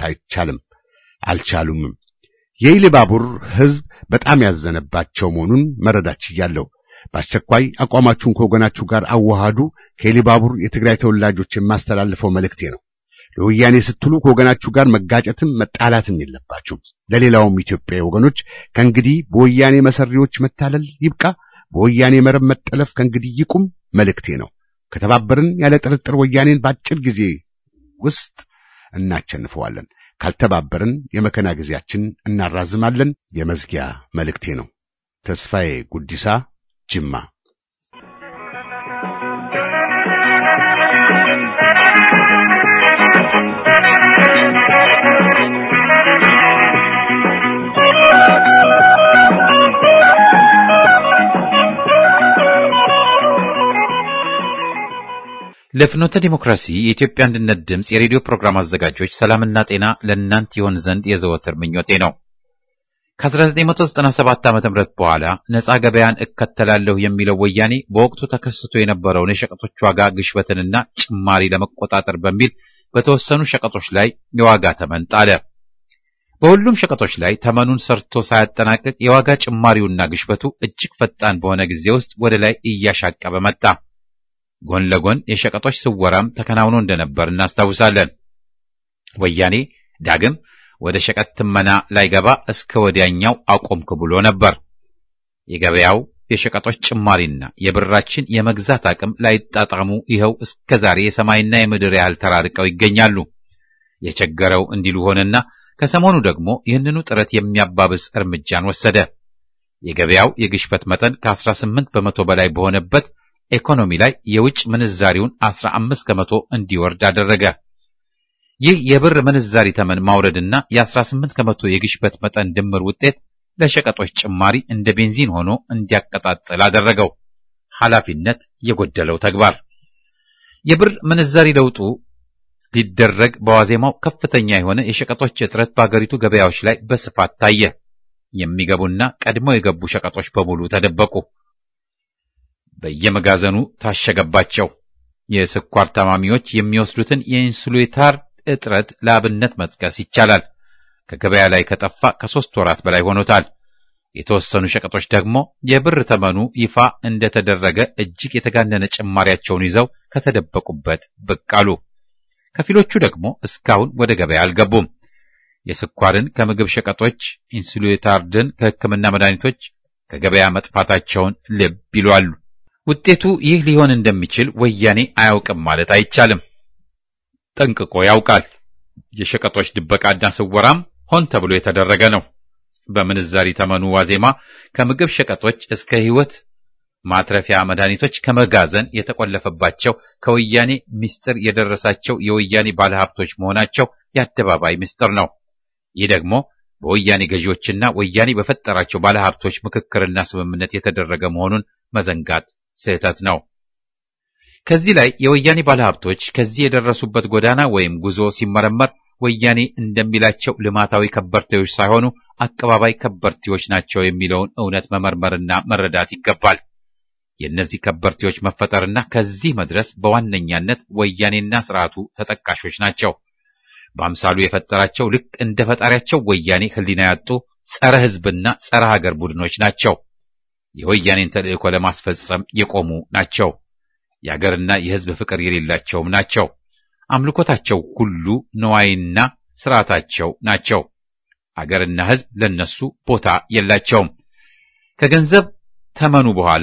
አልቻሉም። የኢላባቡር ህዝብ በጣም ያዘነባቸው መሆኑን መረዳት ይያለው። በአስቸኳይ አቋማችሁን ከወገናችሁ ጋር አዋሃዱ። ከኢላባቡር የትግራይ ተወላጆች የማስተላልፈው መልእክቴ ነው። ለወያኔ ስትሉ ከወገናችሁ ጋር መጋጨትም መጣላትም የለባችሁም። ለሌላውም ኢትዮጵያዊ ወገኖች ከእንግዲህ በወያኔ መሰሪዎች መታለል ይብቃ፣ በወያኔ መረብ መጠለፍ ከእንግዲህ ይቁም መልእክቴ ነው። ከተባበርን ያለ ጥርጥር ወያኔን በአጭር ጊዜ ውስጥ እናቸንፈዋለን። ካልተባበርን የመከና ጊዜያችን እናራዝማለን። የመዝጊያ መልእክቴ ነው። ተስፋዬ ጉዲሳ፣ ጅማ። ለፍኖተ ዲሞክራሲ የኢትዮጵያ አንድነት ድምጽ የሬዲዮ ፕሮግራም አዘጋጆች ሰላምና ጤና ለእናንተ ይሆን ዘንድ የዘወትር ምኞቴ ነው። ከ1997 ዓ.ም በኋላ ነፃ ገበያን እከተላለሁ የሚለው ወያኔ በወቅቱ ተከስቶ የነበረውን የሸቀጦች ዋጋ ግሽበትንና ጭማሪ ለመቆጣጠር በሚል በተወሰኑ ሸቀጦች ላይ የዋጋ ተመን ጣለ። በሁሉም ሸቀጦች ላይ ተመኑን ሰርቶ ሳያጠናቅቅ የዋጋ ጭማሪውና ግሽበቱ እጅግ ፈጣን በሆነ ጊዜ ውስጥ ወደ ላይ እያሻቀበ መጣ። ጎን ለጎን የሸቀጦች ስወራም ተከናውኖ እንደነበር እናስታውሳለን። ወያኔ ዳግም ወደ ሸቀጥ ትመና ላይገባ እስከ ወዲያኛው አቆምክ ብሎ ነበር። የገበያው የሸቀጦች ጭማሪና የብራችን የመግዛት አቅም ላይጣጣሙ ይኸው እስከዛሬ የሰማይና የምድር ያህል ተራርቀው ይገኛሉ። የቸገረው እንዲሉ ሆነና ከሰሞኑ ደግሞ ይህንኑ ጥረት የሚያባብስ እርምጃን ወሰደ። የገበያው የግሽበት መጠን ከ18 በመቶ በላይ በሆነበት ኢኮኖሚ ላይ የውጭ ምንዛሪውን 15 ከመቶ እንዲወርድ አደረገ። ይህ የብር ምንዛሪ ተመን ማውረድና የ18 ከመቶ የግሽበት መጠን ድምር ውጤት ለሸቀጦች ጭማሪ እንደ ቤንዚን ሆኖ እንዲያቀጣጥል አደረገው። ኃላፊነት የጎደለው ተግባር። የብር ምንዛሪ ለውጡ ሊደረግ በዋዜማው ከፍተኛ የሆነ የሸቀጦች እጥረት በአገሪቱ ገበያዎች ላይ በስፋት ታየ። የሚገቡና ቀድመው የገቡ ሸቀጦች በሙሉ ተደበቁ። በየመጋዘኑ ታሸገባቸው። የስኳር ታማሚዎች የሚወስዱትን የኢንሱሌታር እጥረት ለአብነት መጥቀስ ይቻላል። ከገበያ ላይ ከጠፋ ከ3 ወራት በላይ ሆኖታል። የተወሰኑ ሸቀጦች ደግሞ የብር ተመኑ ይፋ እንደተደረገ እጅግ የተጋነነ ጭማሪያቸውን ይዘው ከተደበቁበት ብቅ አሉ። ከፊሎቹ ደግሞ እስካሁን ወደ ገበያ አልገቡም። የስኳርን ከምግብ ሸቀጦች፣ ኢንሱሌታርን ከሕክምና መድኃኒቶች ከገበያ መጥፋታቸውን ልብ ይሏሉ። ውጤቱ ይህ ሊሆን እንደሚችል ወያኔ አያውቅም ማለት አይቻልም። ጠንቅቆ ያውቃል። የሸቀጦች ድበቃና ስወራም ሆን ተብሎ የተደረገ ነው። በምንዛሪ ተመኑ ዋዜማ ከምግብ ሸቀጦች እስከ ሕይወት ማትረፊያ መድኃኒቶች ከመጋዘን የተቆለፈባቸው ከወያኔ ምስጢር የደረሳቸው የወያኔ ባለሀብቶች መሆናቸው የአደባባይ ምስጢር ነው። ይህ ደግሞ በወያኔ ገዢዎችና ወያኔ በፈጠራቸው ባለሀብቶች ምክክርና ስምምነት የተደረገ መሆኑን መዘንጋት ስህተት ነው። ከዚህ ላይ የወያኔ ባለሀብቶች ከዚህ የደረሱበት ጎዳና ወይም ጉዞ ሲመረመር ወያኔ እንደሚላቸው ልማታዊ ከበርቴዎች ሳይሆኑ አቀባባይ ከበርቴዎች ናቸው የሚለውን እውነት መመርመርና መረዳት ይገባል። የእነዚህ ከበርቴዎች መፈጠርና ከዚህ መድረስ በዋነኛነት ወያኔና ስርዓቱ ተጠቃሾች ናቸው። በአምሳሉ የፈጠራቸው ልክ እንደ ፈጣሪያቸው ወያኔ ሕሊና ያጡ ጸረ ሕዝብና ጸረ ሀገር ቡድኖች ናቸው። የወያኔን ተልእኮ ለማስፈጸም የቆሙ ናቸው። የሀገርና የሕዝብ ፍቅር የሌላቸውም ናቸው። አምልኮታቸው ሁሉ ነዋይና ስርዓታቸው ናቸው። አገርና ሕዝብ ለነሱ ቦታ የላቸውም። ከገንዘብ ተመኑ በኋላ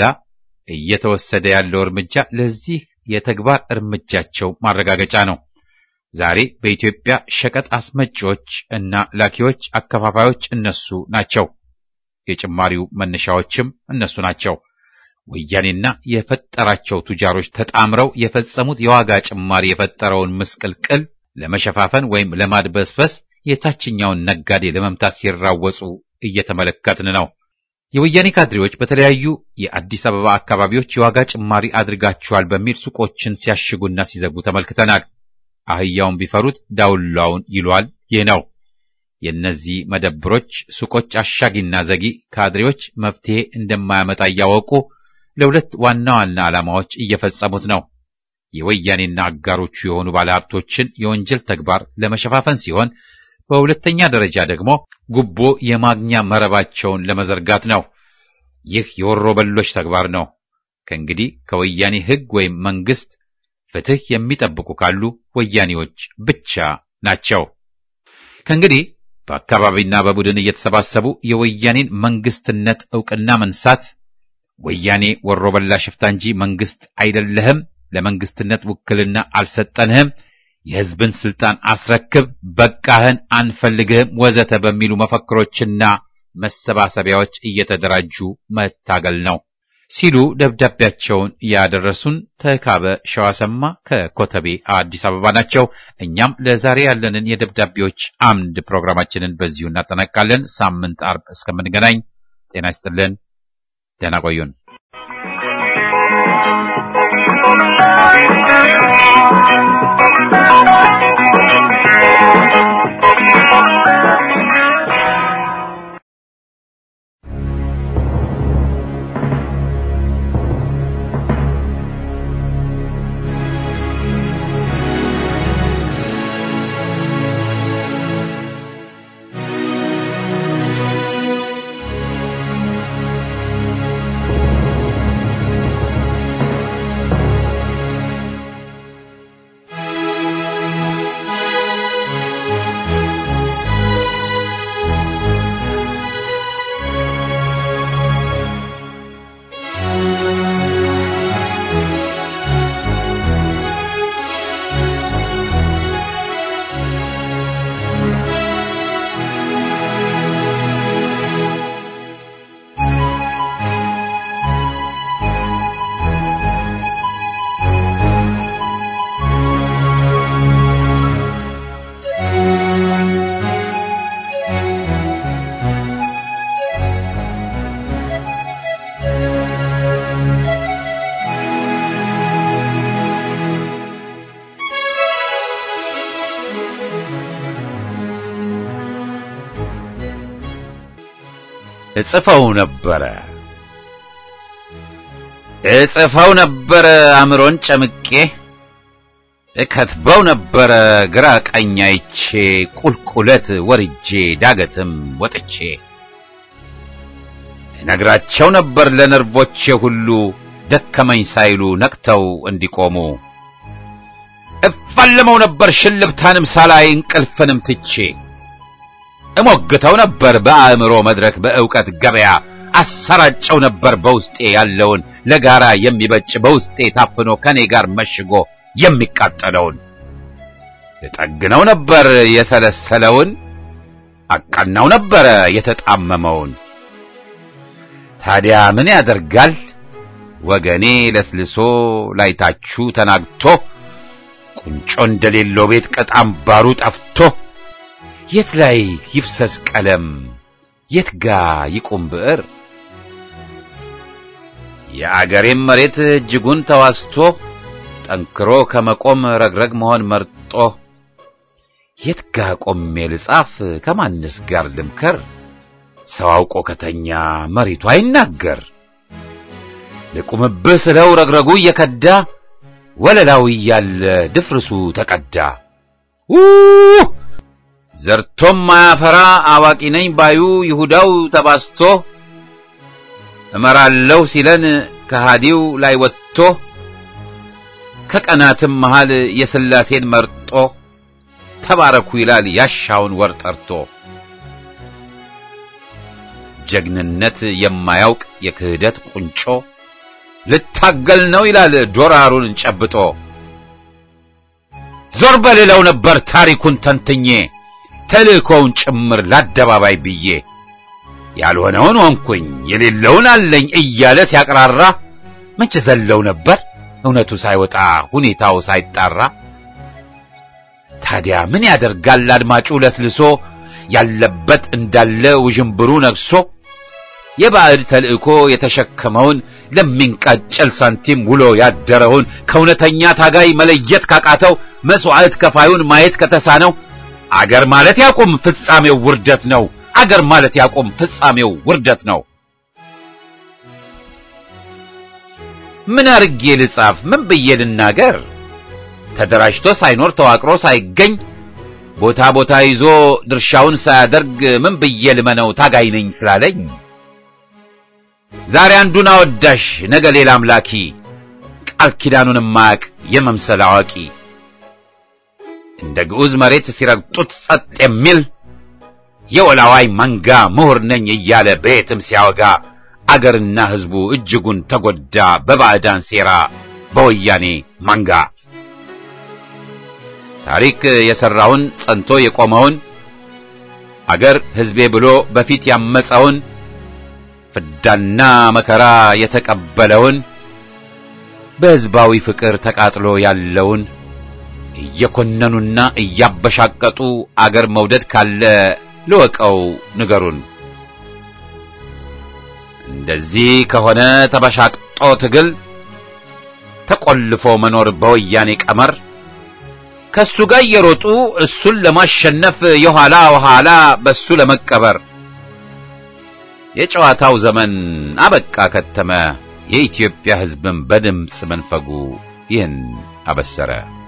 እየተወሰደ ያለው እርምጃ ለዚህ የተግባር እርምጃቸው ማረጋገጫ ነው። ዛሬ በኢትዮጵያ ሸቀጥ አስመጪዎች እና ላኪዎች፣ አከፋፋዮች እነሱ ናቸው። የጭማሪው መነሻዎችም እነሱ ናቸው። ወያኔና የፈጠራቸው ቱጃሮች ተጣምረው የፈጸሙት የዋጋ ጭማሪ የፈጠረውን ምስቅልቅል ለመሸፋፈን ወይም ለማድበስበስ የታችኛውን ነጋዴ ለመምታት ሲራወጹ እየተመለከትን ነው። የወያኔ ካድሬዎች በተለያዩ የአዲስ አበባ አካባቢዎች የዋጋ ጭማሪ አድርጋቸዋል በሚል ሱቆችን ሲያሽጉና ሲዘጉ ተመልክተናል። አህያውን ቢፈሩት ዳውላውን ይሏል። ይህ ነው። የእነዚህ መደብሮች ሱቆች አሻጊና ዘጊ ካድሬዎች መፍትሄ እንደማያመጣ እያወቁ ለሁለት ዋና ዋና ዓላማዎች እየፈጸሙት ነው። የወያኔና አጋሮቹ የሆኑ ባለሀብቶችን የወንጀል ተግባር ለመሸፋፈን ሲሆን፣ በሁለተኛ ደረጃ ደግሞ ጉቦ የማግኛ መረባቸውን ለመዘርጋት ነው። ይህ የወሮ በሎች ተግባር ነው። ከእንግዲህ ከወያኔ ሕግ ወይም መንግስት ፍትህ የሚጠብቁ ካሉ ወያኔዎች ብቻ ናቸው። ከእንግዲህ በአካባቢና በቡድን እየተሰባሰቡ የወያኔን መንግስትነት ዕውቅና መንሳት፣ ወያኔ ወሮ በላ ሽፍታ እንጂ መንግስት አይደለህም፣ ለመንግስትነት ውክልና አልሰጠንህም፣ የሕዝብን ስልጣን አስረክብ፣ በቃህን፣ አንፈልግህም ወዘተ በሚሉ መፈክሮችና መሰባሰቢያዎች እየተደራጁ መታገል ነው ሲሉ ደብዳቤያቸውን ያደረሱን ተካበ ሸዋሰማ ከኮተቤ አዲስ አበባ ናቸው። እኛም ለዛሬ ያለንን የደብዳቤዎች አምድ ፕሮግራማችንን በዚሁ እናጠናቅቃለን። ሳምንት አርብ እስከምንገናኝ ጤና ይስጥልን። ደህና ቆዩን። እጽፈው ነበረ አምሮን ጨምቄ እከትበው ነበረ ግራ ቀኝ አይቼ ቁልቁለት ወርጄ ዳገትም ወጥቼ ነግራቸው ነበር ለነርቮቼ ሁሉ ደከመኝ ሳይሉ ነቅተው እንዲቆሙ እፈልመው ነበር ሽልብታንም ሳላይ እንቅልፍንም ትቼ እሞግተው ነበር በአእምሮ መድረክ በእውቀት ገበያ አሰራጨው ነበር በውስጤ ያለውን ለጋራ የሚበጭ በውስጤ ታፍኖ ከኔ ጋር መሽጎ የሚቃጠለውን እጠግነው ነበር የሰለሰለውን አቀናው ነበር የተጣመመውን ታዲያ ምን ያደርጋል ወገኔ ለስልሶ ላይታችሁ ተናግቶ ቁንጮ እንደሌለው ቤት ቀጣም ባሩ ጠፍቶ የት ላይ ይፍሰስ ቀለም የት ጋ ይቆም ብዕር የአገሬም መሬት እጅጉን ተዋስቶ ጠንክሮ ከመቆም ረግረግ መሆን መርጦ የት ጋ ቆሜ ልጻፍ ከማንስ ጋር ልምከር ሰው አውቆ ከተኛ መሬቱ አይናገር ልቁምብህ ስለው ረግረጉ እየከዳ ወለላው እያለ ድፍርሱ ተቀዳ ዘርቶም ማያፈራ አዋቂ ነኝ ባዩ ይሁዳው ተባስቶ እመራለሁ ሲለን ከሃዲው ላይ ወጥቶ ከቀናትም መሃል የሥላሴን መርጦ ተባረኩ ይላል ያሻውን ወር ጠርቶ ጀግንነት የማያውቅ የክህደት ቁንጮ ልታገል ነው ይላል ዶራሩን ጨብጦ ዞር በሌለው ነበር ታሪኩን ተንትኜ ተልእኮውን ጭምር ለአደባባይ ብዬ ያልሆነውን ሆንኩኝ የሌለውን አለኝ እያለ ሲያቀራራ መቼ ዘለው ነበር እውነቱ ሳይወጣ ሁኔታው ሳይጣራ ታዲያ ምን ያደርጋል አድማጩ ለስልሶ ያለበት እንዳለ ውዥንብሩ ነግሶ የባዕድ ተልእኮ የተሸከመውን ለሚንቃጨል ሳንቲም ውሎ ያደረውን ከእውነተኛ ታጋይ መለየት ካቃተው መስዋዕት ከፋዩን ማየት ከተሳነው አገር ማለት ያቁም ፍጻሜው ውርደት ነው አገር ማለት ያቁም ፍጻሜው ውርደት ነው ምን አርጌ ልጻፍ ምን ብዬ ልናገር ተደራጅቶ ሳይኖር ተዋቅሮ ሳይገኝ ቦታ ቦታ ይዞ ድርሻውን ሳያደርግ ምን ብዬ ልመነው ታጋይ ነኝ ስላለኝ ዛሬ አንዱን አወዳሽ ነገ ሌላ አምላኪ ቃል ኪዳኑን ማቅ የመምሰል አዋቂ እንደ ግዑዝ መሬት ሲረግጡት ጸጥ የሚል የወላዋይ መንጋ ምሁር ነኝ እያለ በየትም ሲያወጋ አገርና ሕዝቡ እጅጉን ተጎዳ በባዕዳን ሴራ በወያኔ መንጋ ታሪክ የሰራውን ጸንቶ የቆመውን አገር ሕዝቤ ብሎ በፊት ያመፀውን ፍዳና መከራ የተቀበለውን በሕዝባዊ ፍቅር ተቃጥሎ ያለውን እየኮነኑና እያበሻቀጡ አገር መውደድ ካለ ልወቀው ንገሩን። እንደዚህ ከሆነ ተበሻቅጦ ትግል ተቆልፎ መኖር በወያኔ ቀመር ከሱ ጋር የሮጡ እሱን ለማሸነፍ የኋላ ኋላ በሱ ለመቀበር የጨዋታው ዘመን አበቃ ከተመ። የኢትዮጵያ ሕዝብን በድምጽ መንፈጉ ይህን አበሰረ።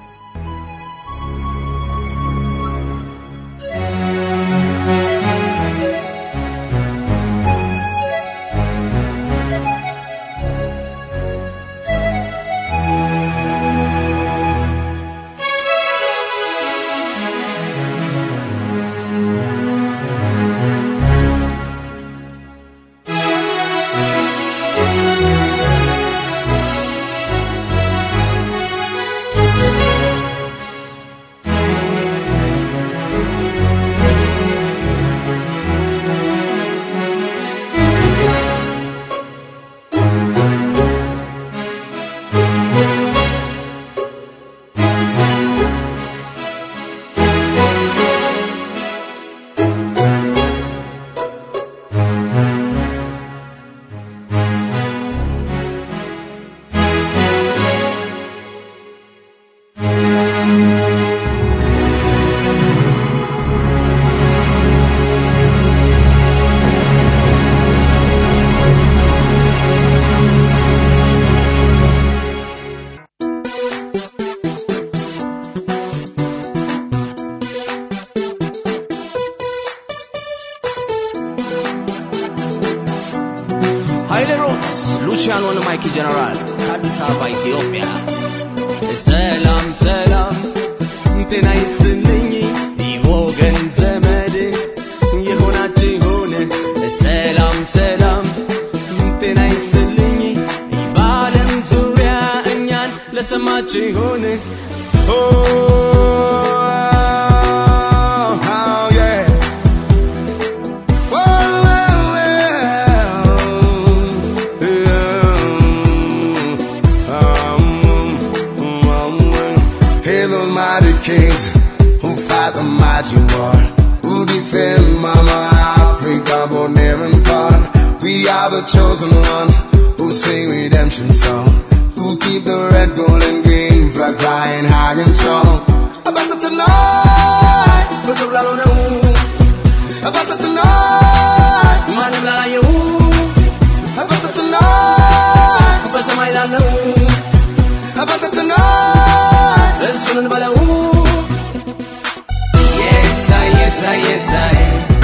Luciano Mikey General Addis Ababa Ethiopia Salam salam ጤና ይስጥልኝ ይወገን ዘመድ የሆናችሁ ሆነ ሰላም ሰላም ጤና ይስጥልኝ ይባለም ዙሪያ እኛን ለሰማችሁ ሆነ Kings who fight the mighty war, who defend Mama Africa, both near and far. We are the chosen ones who sing redemption song, who keep the red, gold, and green flag flying high and strong. About the tonight, but the blood on the about the tonight, man la you. About the tonight, but some I don't know. About the tonight, let's run the ball. Yes, I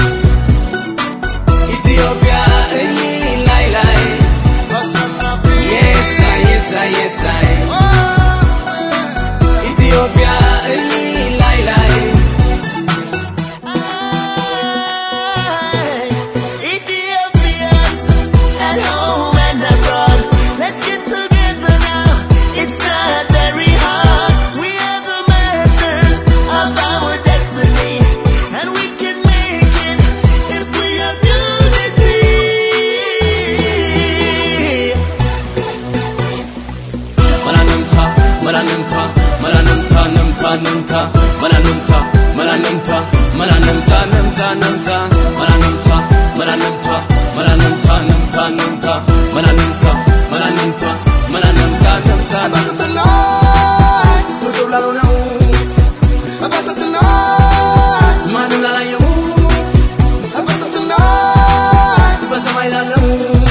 Ethiopia, lai lai. Yes, I Ethiopia, lai lai. Ethiopians at home and abroad, let's get together now. It's not very hard. We are the masters of our destiny. About the tonight, but some I don't know.